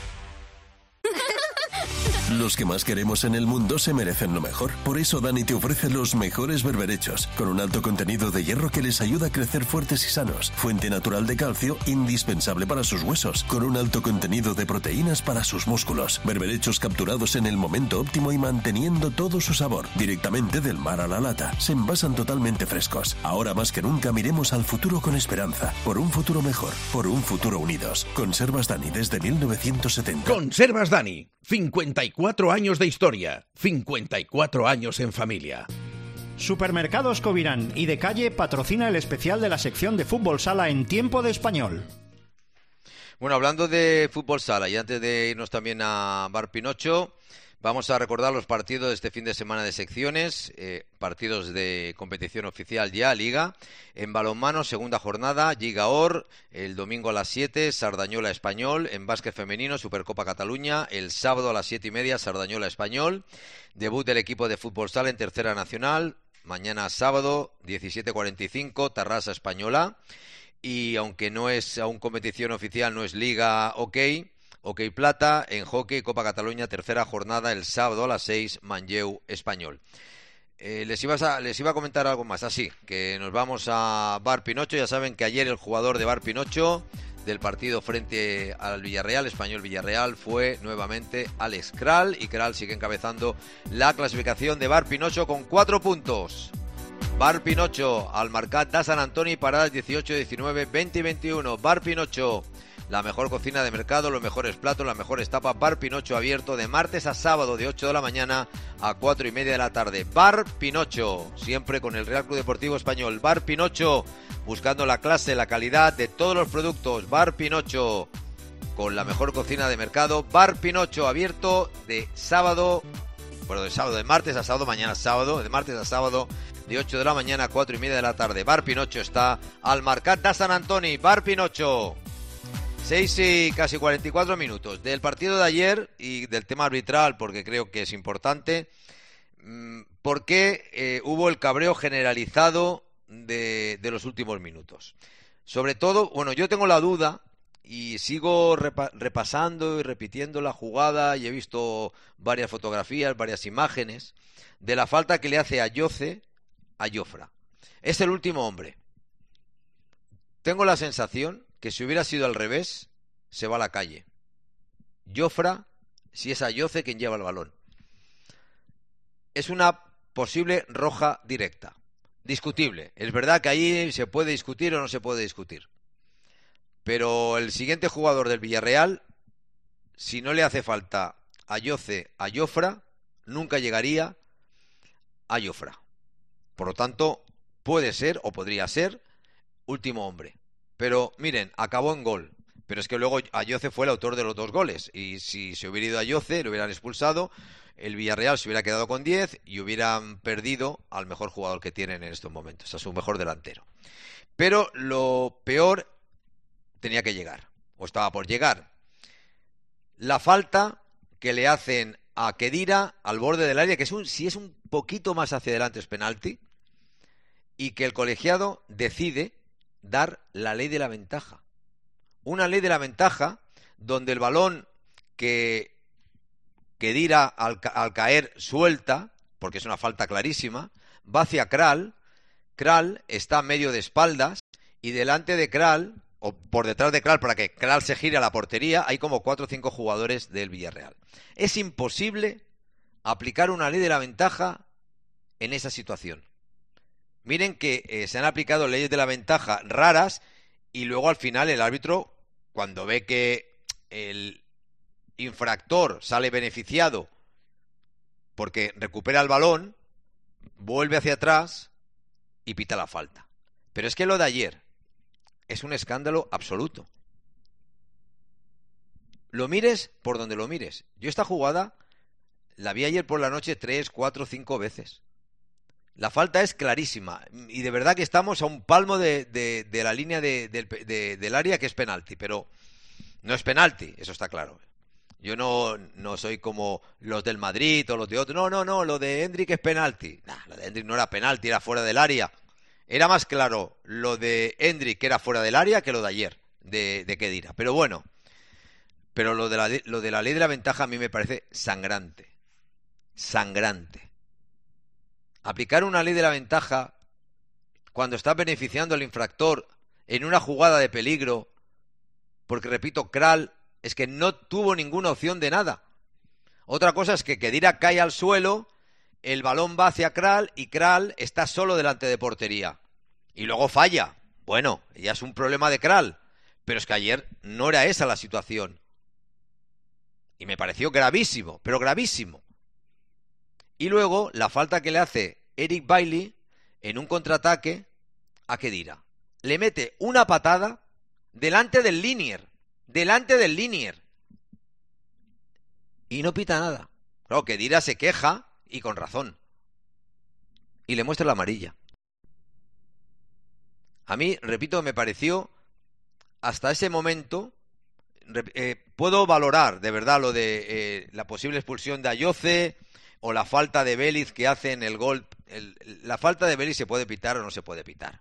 S6: Los que más queremos en el mundo se merecen lo mejor. Por eso Dani te ofrece los mejores berberechos, con un alto contenido de hierro que les ayuda a crecer fuertes y sanos. Fuente natural de calcio, indispensable para sus huesos, con un alto contenido de proteínas para sus músculos. Berberechos capturados en el momento óptimo y manteniendo todo su sabor. Directamente del mar a la lata. Se envasan totalmente frescos. Ahora más que nunca miremos al futuro con esperanza. Por un futuro mejor. Por un futuro unidos. Conservas Dani desde mil novecientos setenta.
S1: Conservas Dani. cincuenta y cuatro años de historia, cincuenta y cuatro años en familia.
S8: Supermercados Covirán y De Calle patrocina el especial de la sección de Fútbol Sala en Tiempo de Español.
S2: Bueno, hablando de Fútbol Sala y antes de irnos también a Bar Pinocho, vamos a recordar los partidos de este fin de semana de secciones, eh, partidos de competición oficial ya, Liga. En balonmano, segunda jornada, Gigaor, el domingo a las siete, Sardañola Español. En básquet femenino, Supercopa Cataluña, el sábado a las siete y media, Sardañola Español. Debut del equipo de Fútbol Sala en Tercera Nacional, mañana sábado, diecisiete cuarenta y cinco, Tarrasa Española. Y aunque no es aún competición oficial, no es Liga OK, OK Plata, en hockey, Copa Cataluña, tercera jornada, el sábado a las seis, Manlleu Español. Eh, les, iba a, les iba a comentar algo más, así que nos vamos a Bar Pinocho. Ya saben que ayer el jugador de Bar Pinocho del partido frente al Villarreal, Español Villarreal, fue nuevamente Alex Kral, y Kral sigue encabezando la clasificación de Bar Pinocho con cuatro puntos. Bar Pinocho, al marcar da San Antoni, paradas dieciocho, diecinueve, veinte y veintiuno. Bar Pinocho, la mejor cocina de mercado, los mejores platos, las mejores tapas. Bar Pinocho abierto de martes a sábado de ocho de la mañana a cuatro y media de la tarde. Bar Pinocho, siempre con el Real Club Deportivo Español. Bar Pinocho, buscando la clase, la calidad de todos los productos. Bar Pinocho, con la mejor cocina de mercado. Bar Pinocho abierto de sábado, bueno, de sábado, de martes a sábado, mañana sábado, de martes a sábado de ocho de la mañana a cuatro y media de la tarde. Bar Pinocho está al marcar da San Antoni. Bar Pinocho. seis y casi cuarenta y cuatro minutos. Del partido de ayer y del tema arbitral, porque creo que es importante, ¿por qué eh, hubo el cabreo generalizado de, de los últimos minutos? Sobre todo, bueno, yo tengo la duda y sigo repa repasando y repitiendo la jugada y he visto varias fotografías, varias imágenes de la falta que le hace a Yoce a Jofra. Es el último hombre. Tengo la sensación que si hubiera sido al revés, se va a la calle. Jofra, si es a Yoce quien lleva el balón. Es una posible roja directa. Discutible. Es verdad que ahí se puede discutir o no se puede discutir. Pero el siguiente jugador del Villarreal, si no le hace falta a Yoce a Jofra, nunca llegaría a Jofra. Por lo tanto, puede ser o podría ser último hombre. Pero miren, acabó en gol. Pero es que luego Ayoce fue el autor de los dos goles. Y si se hubiera ido a Ayoce, lo hubieran expulsado. El Villarreal se hubiera quedado con diez y hubieran perdido al mejor jugador que tienen en estos momentos, a su mejor delantero. Pero lo peor tenía que llegar, o estaba por llegar. La falta que le hacen a Khedira al borde del área, que es un, si es un poquito más hacia adelante es penalti, y que el colegiado decide dar la ley de la ventaja. Una ley de la ventaja donde el balón que Khedira al, al caer suelta, porque es una falta clarísima, va hacia Kral, Kral está medio de espaldas y delante de Kral, o por detrás de Kral para que Kral se gire a la portería, hay como cuatro o cinco jugadores del Villarreal. Es imposible aplicar una ley de la ventaja en esa situación. Miren que eh, se han aplicado leyes de la ventaja raras y luego al final el árbitro, cuando ve que el infractor sale beneficiado porque recupera el balón, vuelve hacia atrás y pita la falta. Pero es que lo de ayer es un escándalo absoluto. Lo mires por donde lo mires. Yo esta jugada la vi ayer por la noche tres, cuatro, cinco veces. La falta es clarísima y de verdad que estamos a un palmo de, de, de la línea de, de, de, del área que es penalti, pero no es penalti, eso está claro. Yo no, no soy como los del Madrid o los de otros. No, no, no, lo de Hendrik es penalti. Nah, lo de Hendrik no era penalti, era fuera del área. Era más claro lo de Hendrik que era fuera del área que lo de ayer, de, de Khedira. Pero bueno, pero lo de, la, lo de la ley de la ventaja a mí me parece sangrante. Sangrante. Aplicar una ley de la ventaja cuando está beneficiando al infractor en una jugada de peligro, porque repito, Kral es que no tuvo ninguna opción de nada. Otra cosa es que Khedira cae al suelo, el balón va hacia Kral y Kral está solo delante de portería. Y luego falla. Bueno, ya es un problema de Kral. Pero es que ayer no era esa la situación. Y me pareció gravísimo, pero gravísimo. Y luego la falta que le hace Eric Bailly en un contraataque a Khedira. Le mete una patada delante del linier. Delante del linier. Y no pita nada. Claro, Khedira se queja y con razón. Y le muestra la amarilla. A mí, repito, me pareció hasta ese momento... Eh, puedo valorar de verdad lo de eh, la posible expulsión de Ayoce o la falta de Vélez que hace en el gol. El, la falta de Vélez se puede pitar o no se puede pitar.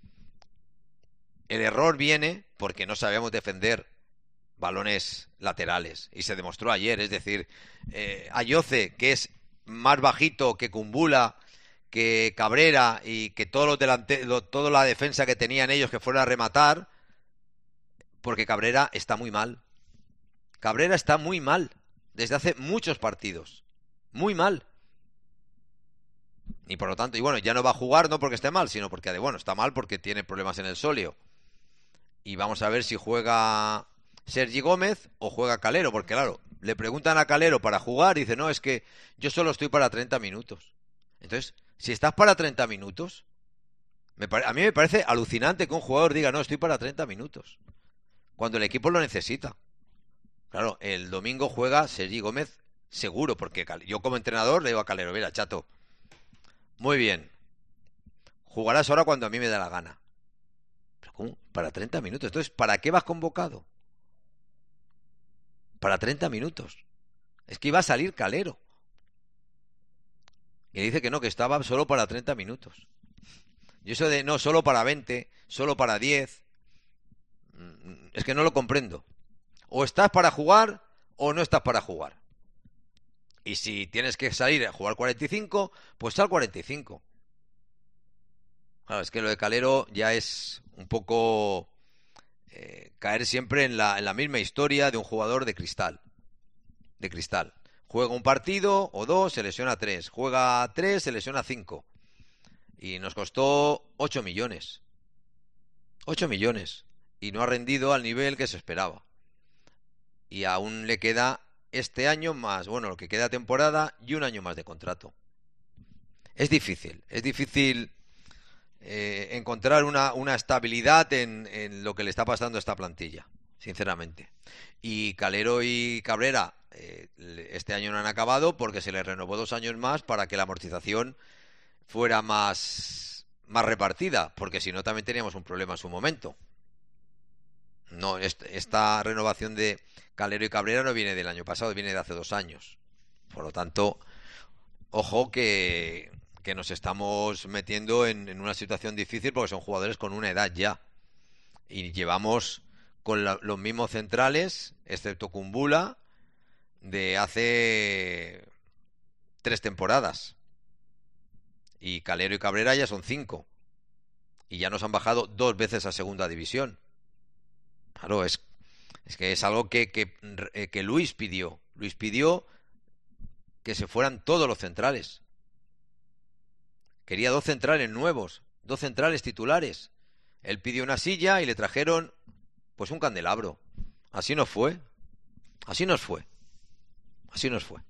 S2: El error viene porque no sabemos defender balones laterales y se demostró ayer. Es decir, eh, Ayoce, que es más bajito que Kumbula, que Cabrera y que todos los delante, lo, toda la defensa que tenían ellos que fueron a rematar, porque Cabrera está muy mal. Cabrera está muy mal desde hace muchos partidos. Muy mal. Y por lo tanto, y bueno, ya no va a jugar no porque esté mal, sino porque, bueno, está mal porque tiene problemas en el sóleo. Y vamos a ver si juega Sergi Gómez o juega Calero, porque claro, le preguntan a Calero para jugar y dice, no, es que yo solo estoy para treinta minutos. Entonces, si estás para treinta minutos, me pare... a mí me parece alucinante que un jugador diga, no, estoy para treinta minutos, cuando el equipo lo necesita. Claro, el domingo juega Sergi Gómez seguro, porque yo como entrenador le digo a Calero, mira, chato, muy bien, jugarás ahora cuando a mí me da la gana. ¿Pero cómo? Para treinta minutos. Entonces, ¿para qué vas convocado? Para treinta minutos. Es que iba a salir Calero. Y dice que no, que estaba solo para treinta minutos. Y eso de, no, solo para veinte, solo para diez, es que no lo comprendo. O estás para jugar o no estás para jugar. Y si tienes que salir a jugar cuarenta y cinco, pues sal cuarenta y cinco. Claro, es que lo de Calero ya es un poco eh, caer siempre en la, en la misma historia de un jugador de cristal. De cristal. Juega un partido o dos, se lesiona tres. Juega tres, se lesiona cinco. Y nos costó ocho millones. ocho millones. Y no ha rendido al nivel que se esperaba. Y aún le queda este año más, bueno, lo que queda temporada y un año más de contrato. Es difícil, es difícil eh, encontrar una, una estabilidad en, en lo que le está pasando a esta plantilla, sinceramente. Y Calero y Cabrera eh, este año no han acabado porque se les renovó dos años más para que la amortización fuera más, más repartida, porque si no también teníamos un problema en su momento. No, esta renovación de Calero y Cabrera no viene del año pasado, viene de hace dos años. Por lo tanto, ojo que, que nos estamos metiendo en, en una situación difícil porque son jugadores con una edad ya. Y llevamos con la, los mismos centrales, excepto Kumbula, de hace tres temporadas. Y Calero y Cabrera ya son cinco. Y ya nos han bajado dos veces a segunda división. Claro, es, es que es algo que, que, que Luis pidió. Luis pidió que se fueran todos los centrales. Quería dos centrales nuevos, dos centrales titulares. Él pidió una silla y le trajeron pues un candelabro. Así nos fue. Así nos fue. Así nos fue.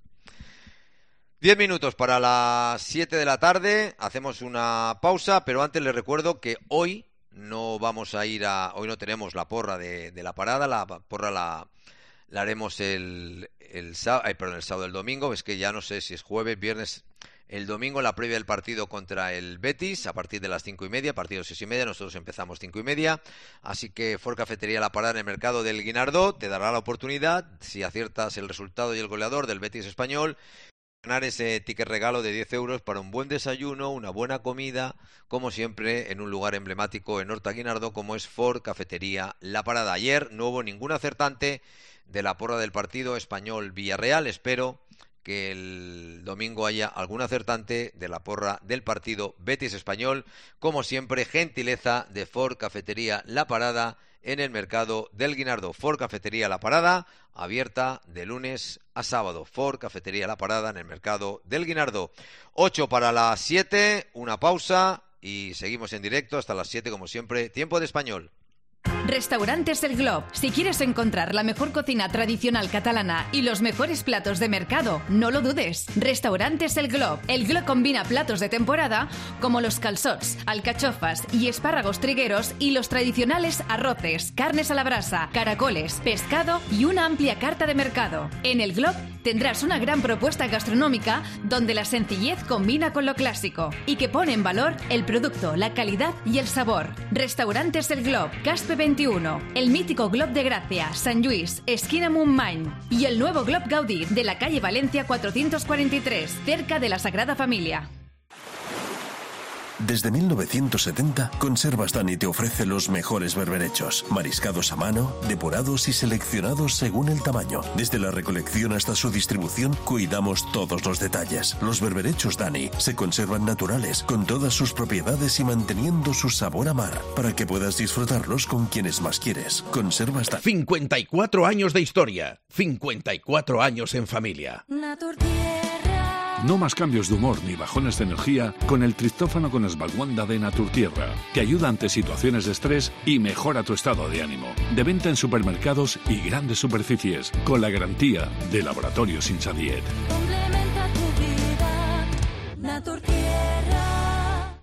S2: Diez minutos para las siete de la tarde. Hacemos una pausa, pero antes les recuerdo que hoy no vamos a ir a... Hoy no tenemos la porra de, de la parada. La porra la, la haremos el, el, ay, perdón, el sábado, el domingo. Es que ya no sé si es jueves, viernes... El domingo, la previa del partido contra el Betis, a partir de las cinco y media, partido seis y media, nosotros empezamos cinco y media, así que Ford Cafetería La Parada en el mercado del Guinardó te dará la oportunidad, si aciertas el resultado y el goleador del Betis español, ganar ese ticket regalo de diez euros para un buen desayuno, una buena comida, como siempre, en un lugar emblemático en Horta Guinardó, como es Ford Cafetería La Parada. Ayer no hubo ningún acertante de la porra del partido Español-Villarreal, espero que el domingo haya algún acertante de la porra del partido Betis-Español, como siempre, gentileza de Ford Cafetería La Parada en el mercado del Guinardó. Ford Cafetería La Parada, abierta de lunes a sábado. Ford Cafetería La Parada en el mercado del Guinardó. ocho para las siete, una pausa y seguimos en directo hasta las siete, como siempre, tiempo de español.
S9: Restaurantes El Glob. Si quieres encontrar la mejor cocina tradicional catalana y los mejores platos de mercado, no lo dudes. Restaurantes El Glob. El Glob combina platos de temporada como los calçots, alcachofas y espárragos trigueros y los tradicionales arroces, carnes a la brasa, caracoles, pescado y una amplia carta de mercado. En El Glob tendrás una gran propuesta gastronómica donde la sencillez combina con lo clásico y que pone en valor el producto, la calidad y el sabor. Restaurantes El Glob, Caspe veintiuno, el mítico Glob de Gracia, San Lluís, esquina Montmany y el nuevo Glob Gaudí de la calle Valencia cuatrocientos cuarenta y tres, cerca de la Sagrada Familia.
S6: Desde mil novecientos setenta, Conservas Dani te ofrece los mejores berberechos, mariscados a mano, depurados y seleccionados según el tamaño. Desde la recolección hasta su distribución, cuidamos todos los detalles. Los berberechos Dani se conservan naturales, con todas sus propiedades y manteniendo su sabor a mar, para que puedas disfrutarlos con quienes más quieres. Conservas Dani.
S1: cincuenta y cuatro años de historia, cincuenta y cuatro años en familia.
S10: No más cambios de humor ni bajones de energía con el triptófano con Esbalguanda de Naturtierra, que ayuda ante situaciones de estrés y mejora tu estado de ánimo. De venta en supermercados y grandes superficies, con la garantía de Laboratorios Insadiet.
S5: Complementa tu vida, Naturtierra.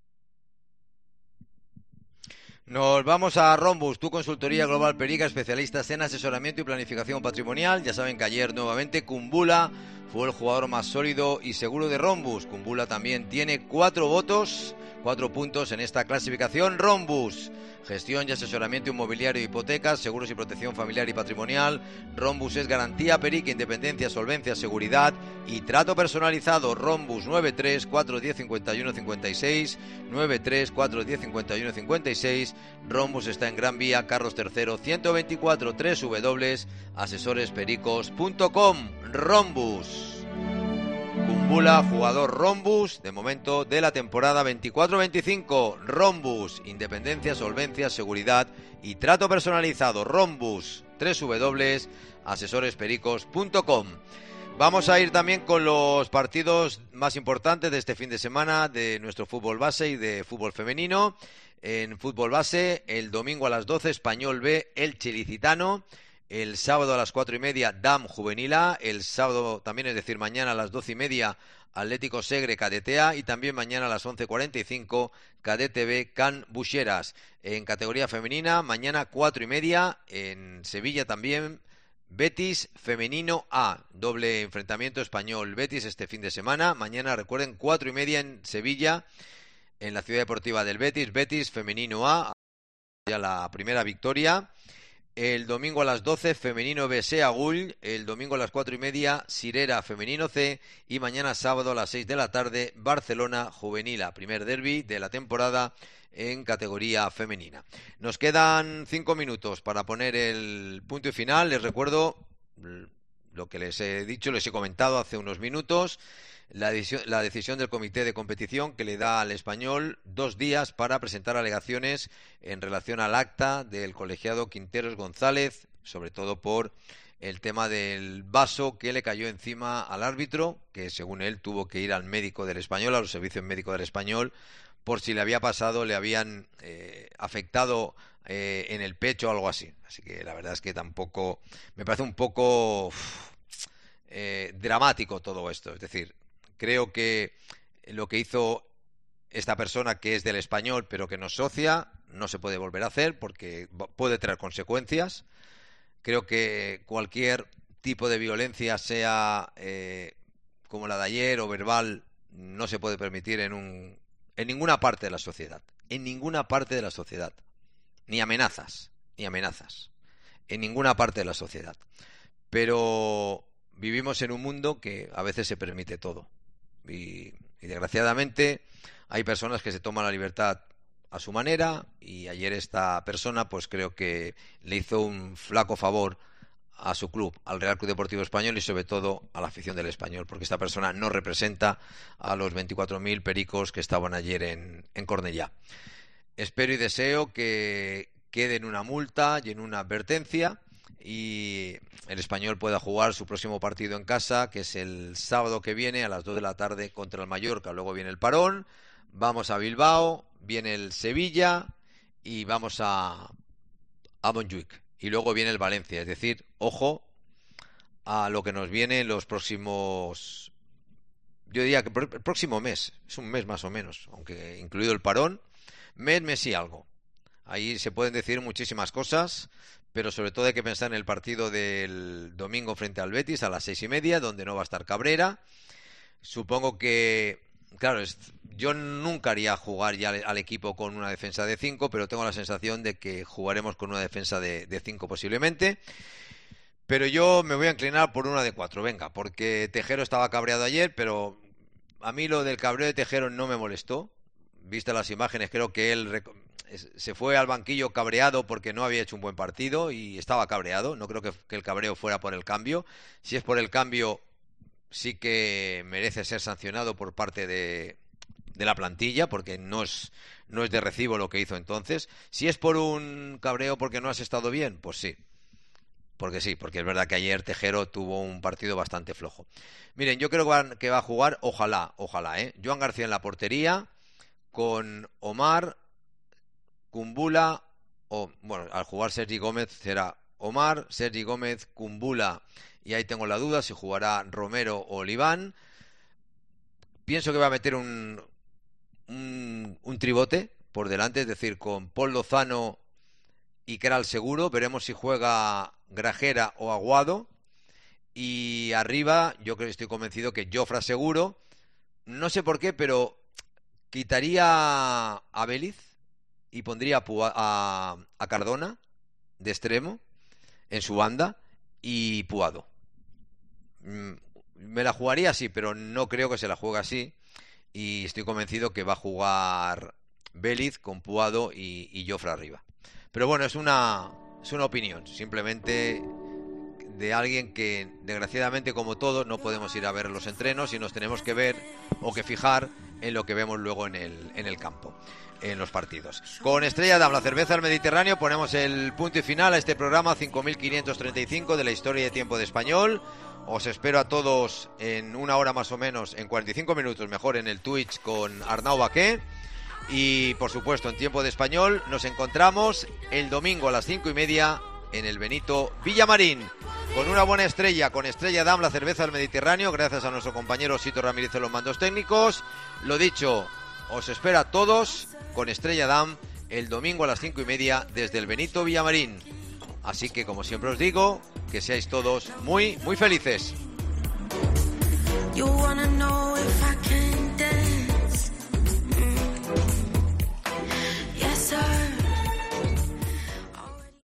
S2: Nos vamos a Rhombus, tu consultoría global Perica, especialistas en asesoramiento y planificación patrimonial. Ya saben que ayer nuevamente Kumbula fue el jugador más sólido y seguro de Rhombus. Kumbula también tiene cuatro votos, cuatro puntos en esta clasificación. Rhombus, gestión y asesoramiento inmobiliario, hipotecas, seguros y protección familiar y patrimonial. Rhombus es garantía Perica, independencia, solvencia, seguridad y trato personalizado. Rhombus nueve tres cuatro uno cero cinco uno cinco seis, nueve tres cuatro uno cero cinco uno cinco seis. Rhombus está en Gran Vía, Carlos tercero, ciento veinticuatro, w w w punto asesores pericos punto com. Rhombus. Kumbula, jugador Rhombus, de momento de la temporada veinticuatro veinticinco. Rhombus, independencia, solvencia, seguridad y trato personalizado. Rhombus, w w w punto asesores pericos punto com. Vamos a ir también con los partidos más importantes de este fin de semana de nuestro fútbol base y de fútbol femenino. En fútbol base, el domingo a las doce, Español B, Elche Ilicitano. El sábado a las cuatro y media, D A M Juvenil A. El sábado también, es decir, mañana a las doce y media, Atlético Segre Cadete A. Y también mañana a las once cuarenta y cinco, Cadete B Can Buxeras. En categoría femenina, mañana cuatro y media, en Sevilla también, Betis Femenino A. Doble enfrentamiento Español Betis este fin de semana. Mañana, recuerden, cuatro y media en Sevilla, en la Ciudad Deportiva del Betis. Betis Femenino A. Ya la primera victoria. El domingo a las doce, Femenino B Seagull. El domingo a las cuatro y media, Sirera Femenino C. Y mañana sábado a las seis de la tarde, Barcelona Juvenil A. Primer derbi de la temporada en categoría femenina. Nos quedan cinco minutos para poner el punto y final. Les recuerdo lo que les he dicho, les he comentado hace unos minutos, la decisión, la decisión del comité de competición que le da al Español dos días para presentar alegaciones en relación al acta del colegiado Quinteros González, sobre todo por el tema del vaso que le cayó encima al árbitro, que según él tuvo que ir al médico del Español, a los servicios médicos del Español, por si le había pasado, le habían eh, afectado eh, en el pecho o algo así. Así que la verdad es que tampoco, me parece un poco uf, eh, dramático todo esto. Es decir, creo que lo que hizo esta persona, que es del Español pero que no es socia, no se puede volver a hacer porque puede traer consecuencias. Creo que cualquier tipo de violencia, sea eh, como la de ayer o verbal, no se puede permitir en un en ninguna parte de la sociedad. En ninguna parte de la sociedad. Ni amenazas, ni amenazas. En ninguna parte de la sociedad. Pero vivimos en un mundo que a veces se permite todo. Y, y desgraciadamente hay personas que se toman la libertad a su manera, y ayer esta persona pues creo que le hizo un flaco favor a su club, al Real Club Deportivo Español, y sobre todo a la afición del Español, porque esta persona no representa a los veinticuatro mil pericos que estaban ayer en, en Cornellá. Espero y deseo que quede en una multa y en una advertencia, y el Español pueda jugar su próximo partido en casa, que es el sábado que viene a las dos de la tarde contra el Mallorca. Luego viene el parón, vamos a Bilbao, viene el Sevilla y vamos a, a Montjuic. Y luego viene el Valencia. Es decir, ojo a lo que nos viene en los próximos... Yo diría que el próximo mes. Es un mes más o menos, aunque incluido el parón. Mes, mes y algo. Ahí se pueden decir muchísimas cosas, pero sobre todo hay que pensar en el partido del domingo frente al Betis a las seis y media, donde no va a estar Cabrera. Supongo que... Claro, es, yo nunca haría jugar ya al, al equipo con una defensa de cinco, pero tengo la sensación de que jugaremos con una defensa de, de cinco posiblemente. Pero yo me voy a inclinar por una de cuatro, venga, porque Tejero estaba cabreado ayer, pero a mí lo del cabreo de Tejero no me molestó. Viste las imágenes, creo que él se fue al banquillo cabreado porque no había hecho un buen partido y estaba cabreado. No creo que, que el cabreo fuera por el cambio. Si es por el cambio, sí que merece ser sancionado por parte de, de la plantilla, porque no es, no es de recibo lo que hizo entonces. Si es por un cabreo porque no has estado bien, pues sí. Porque sí, porque es verdad que ayer Tejero tuvo un partido bastante flojo. Miren, yo creo que va, que va a jugar, ojalá, ojalá, ¿eh? Joan García en la portería, con Omar, Kumbula, o bueno, al jugar Sergi Gómez será Omar, Sergi Gómez, Kumbula, y ahí tengo la duda si jugará Romero o Oliván. Pienso que va a meter un, un, un tribote por delante, es decir, con Paul Lozano y Keral Seguro. Veremos si juega Grajera o Aguado. Y arriba yo creo que estoy convencido que Jofra Seguro. No sé por qué, pero quitaría a Vélez y pondría a, a, a Cardona de extremo en su banda y Puado. Me la jugaría así, pero no creo que se la juegue así, y estoy convencido que va a jugar Vélez con Puado y, y Jofra arriba. Pero bueno, es una, es una opinión, simplemente de alguien que, desgraciadamente, como todos, no podemos ir a ver los entrenos y nos tenemos que ver o que fijar en lo que vemos luego en el, en el campo, en los partidos. Con Estrella Damm, la cerveza del Mediterráneo, ponemos el punto y final a este programa cinco mil quinientos treinta y cinco de la historia de Tiempo de Español. Os espero a todos en una hora más o menos, en cuarenta y cinco minutos mejor, en el Twitch con Arnau Baqué. Y por supuesto, en Tiempo de Español nos encontramos el domingo a las cinco y media en el Benito Villamarín, con una buena estrella, con Estrella Damm, la cerveza del Mediterráneo, gracias a nuestro compañero Sito Ramírez en los mandos técnicos. Lo dicho, os espero a todos con Estrella Damm el domingo a las cinco y media desde el Benito Villamarín. Así que, como siempre os digo, que seáis todos muy, muy felices. You wanna know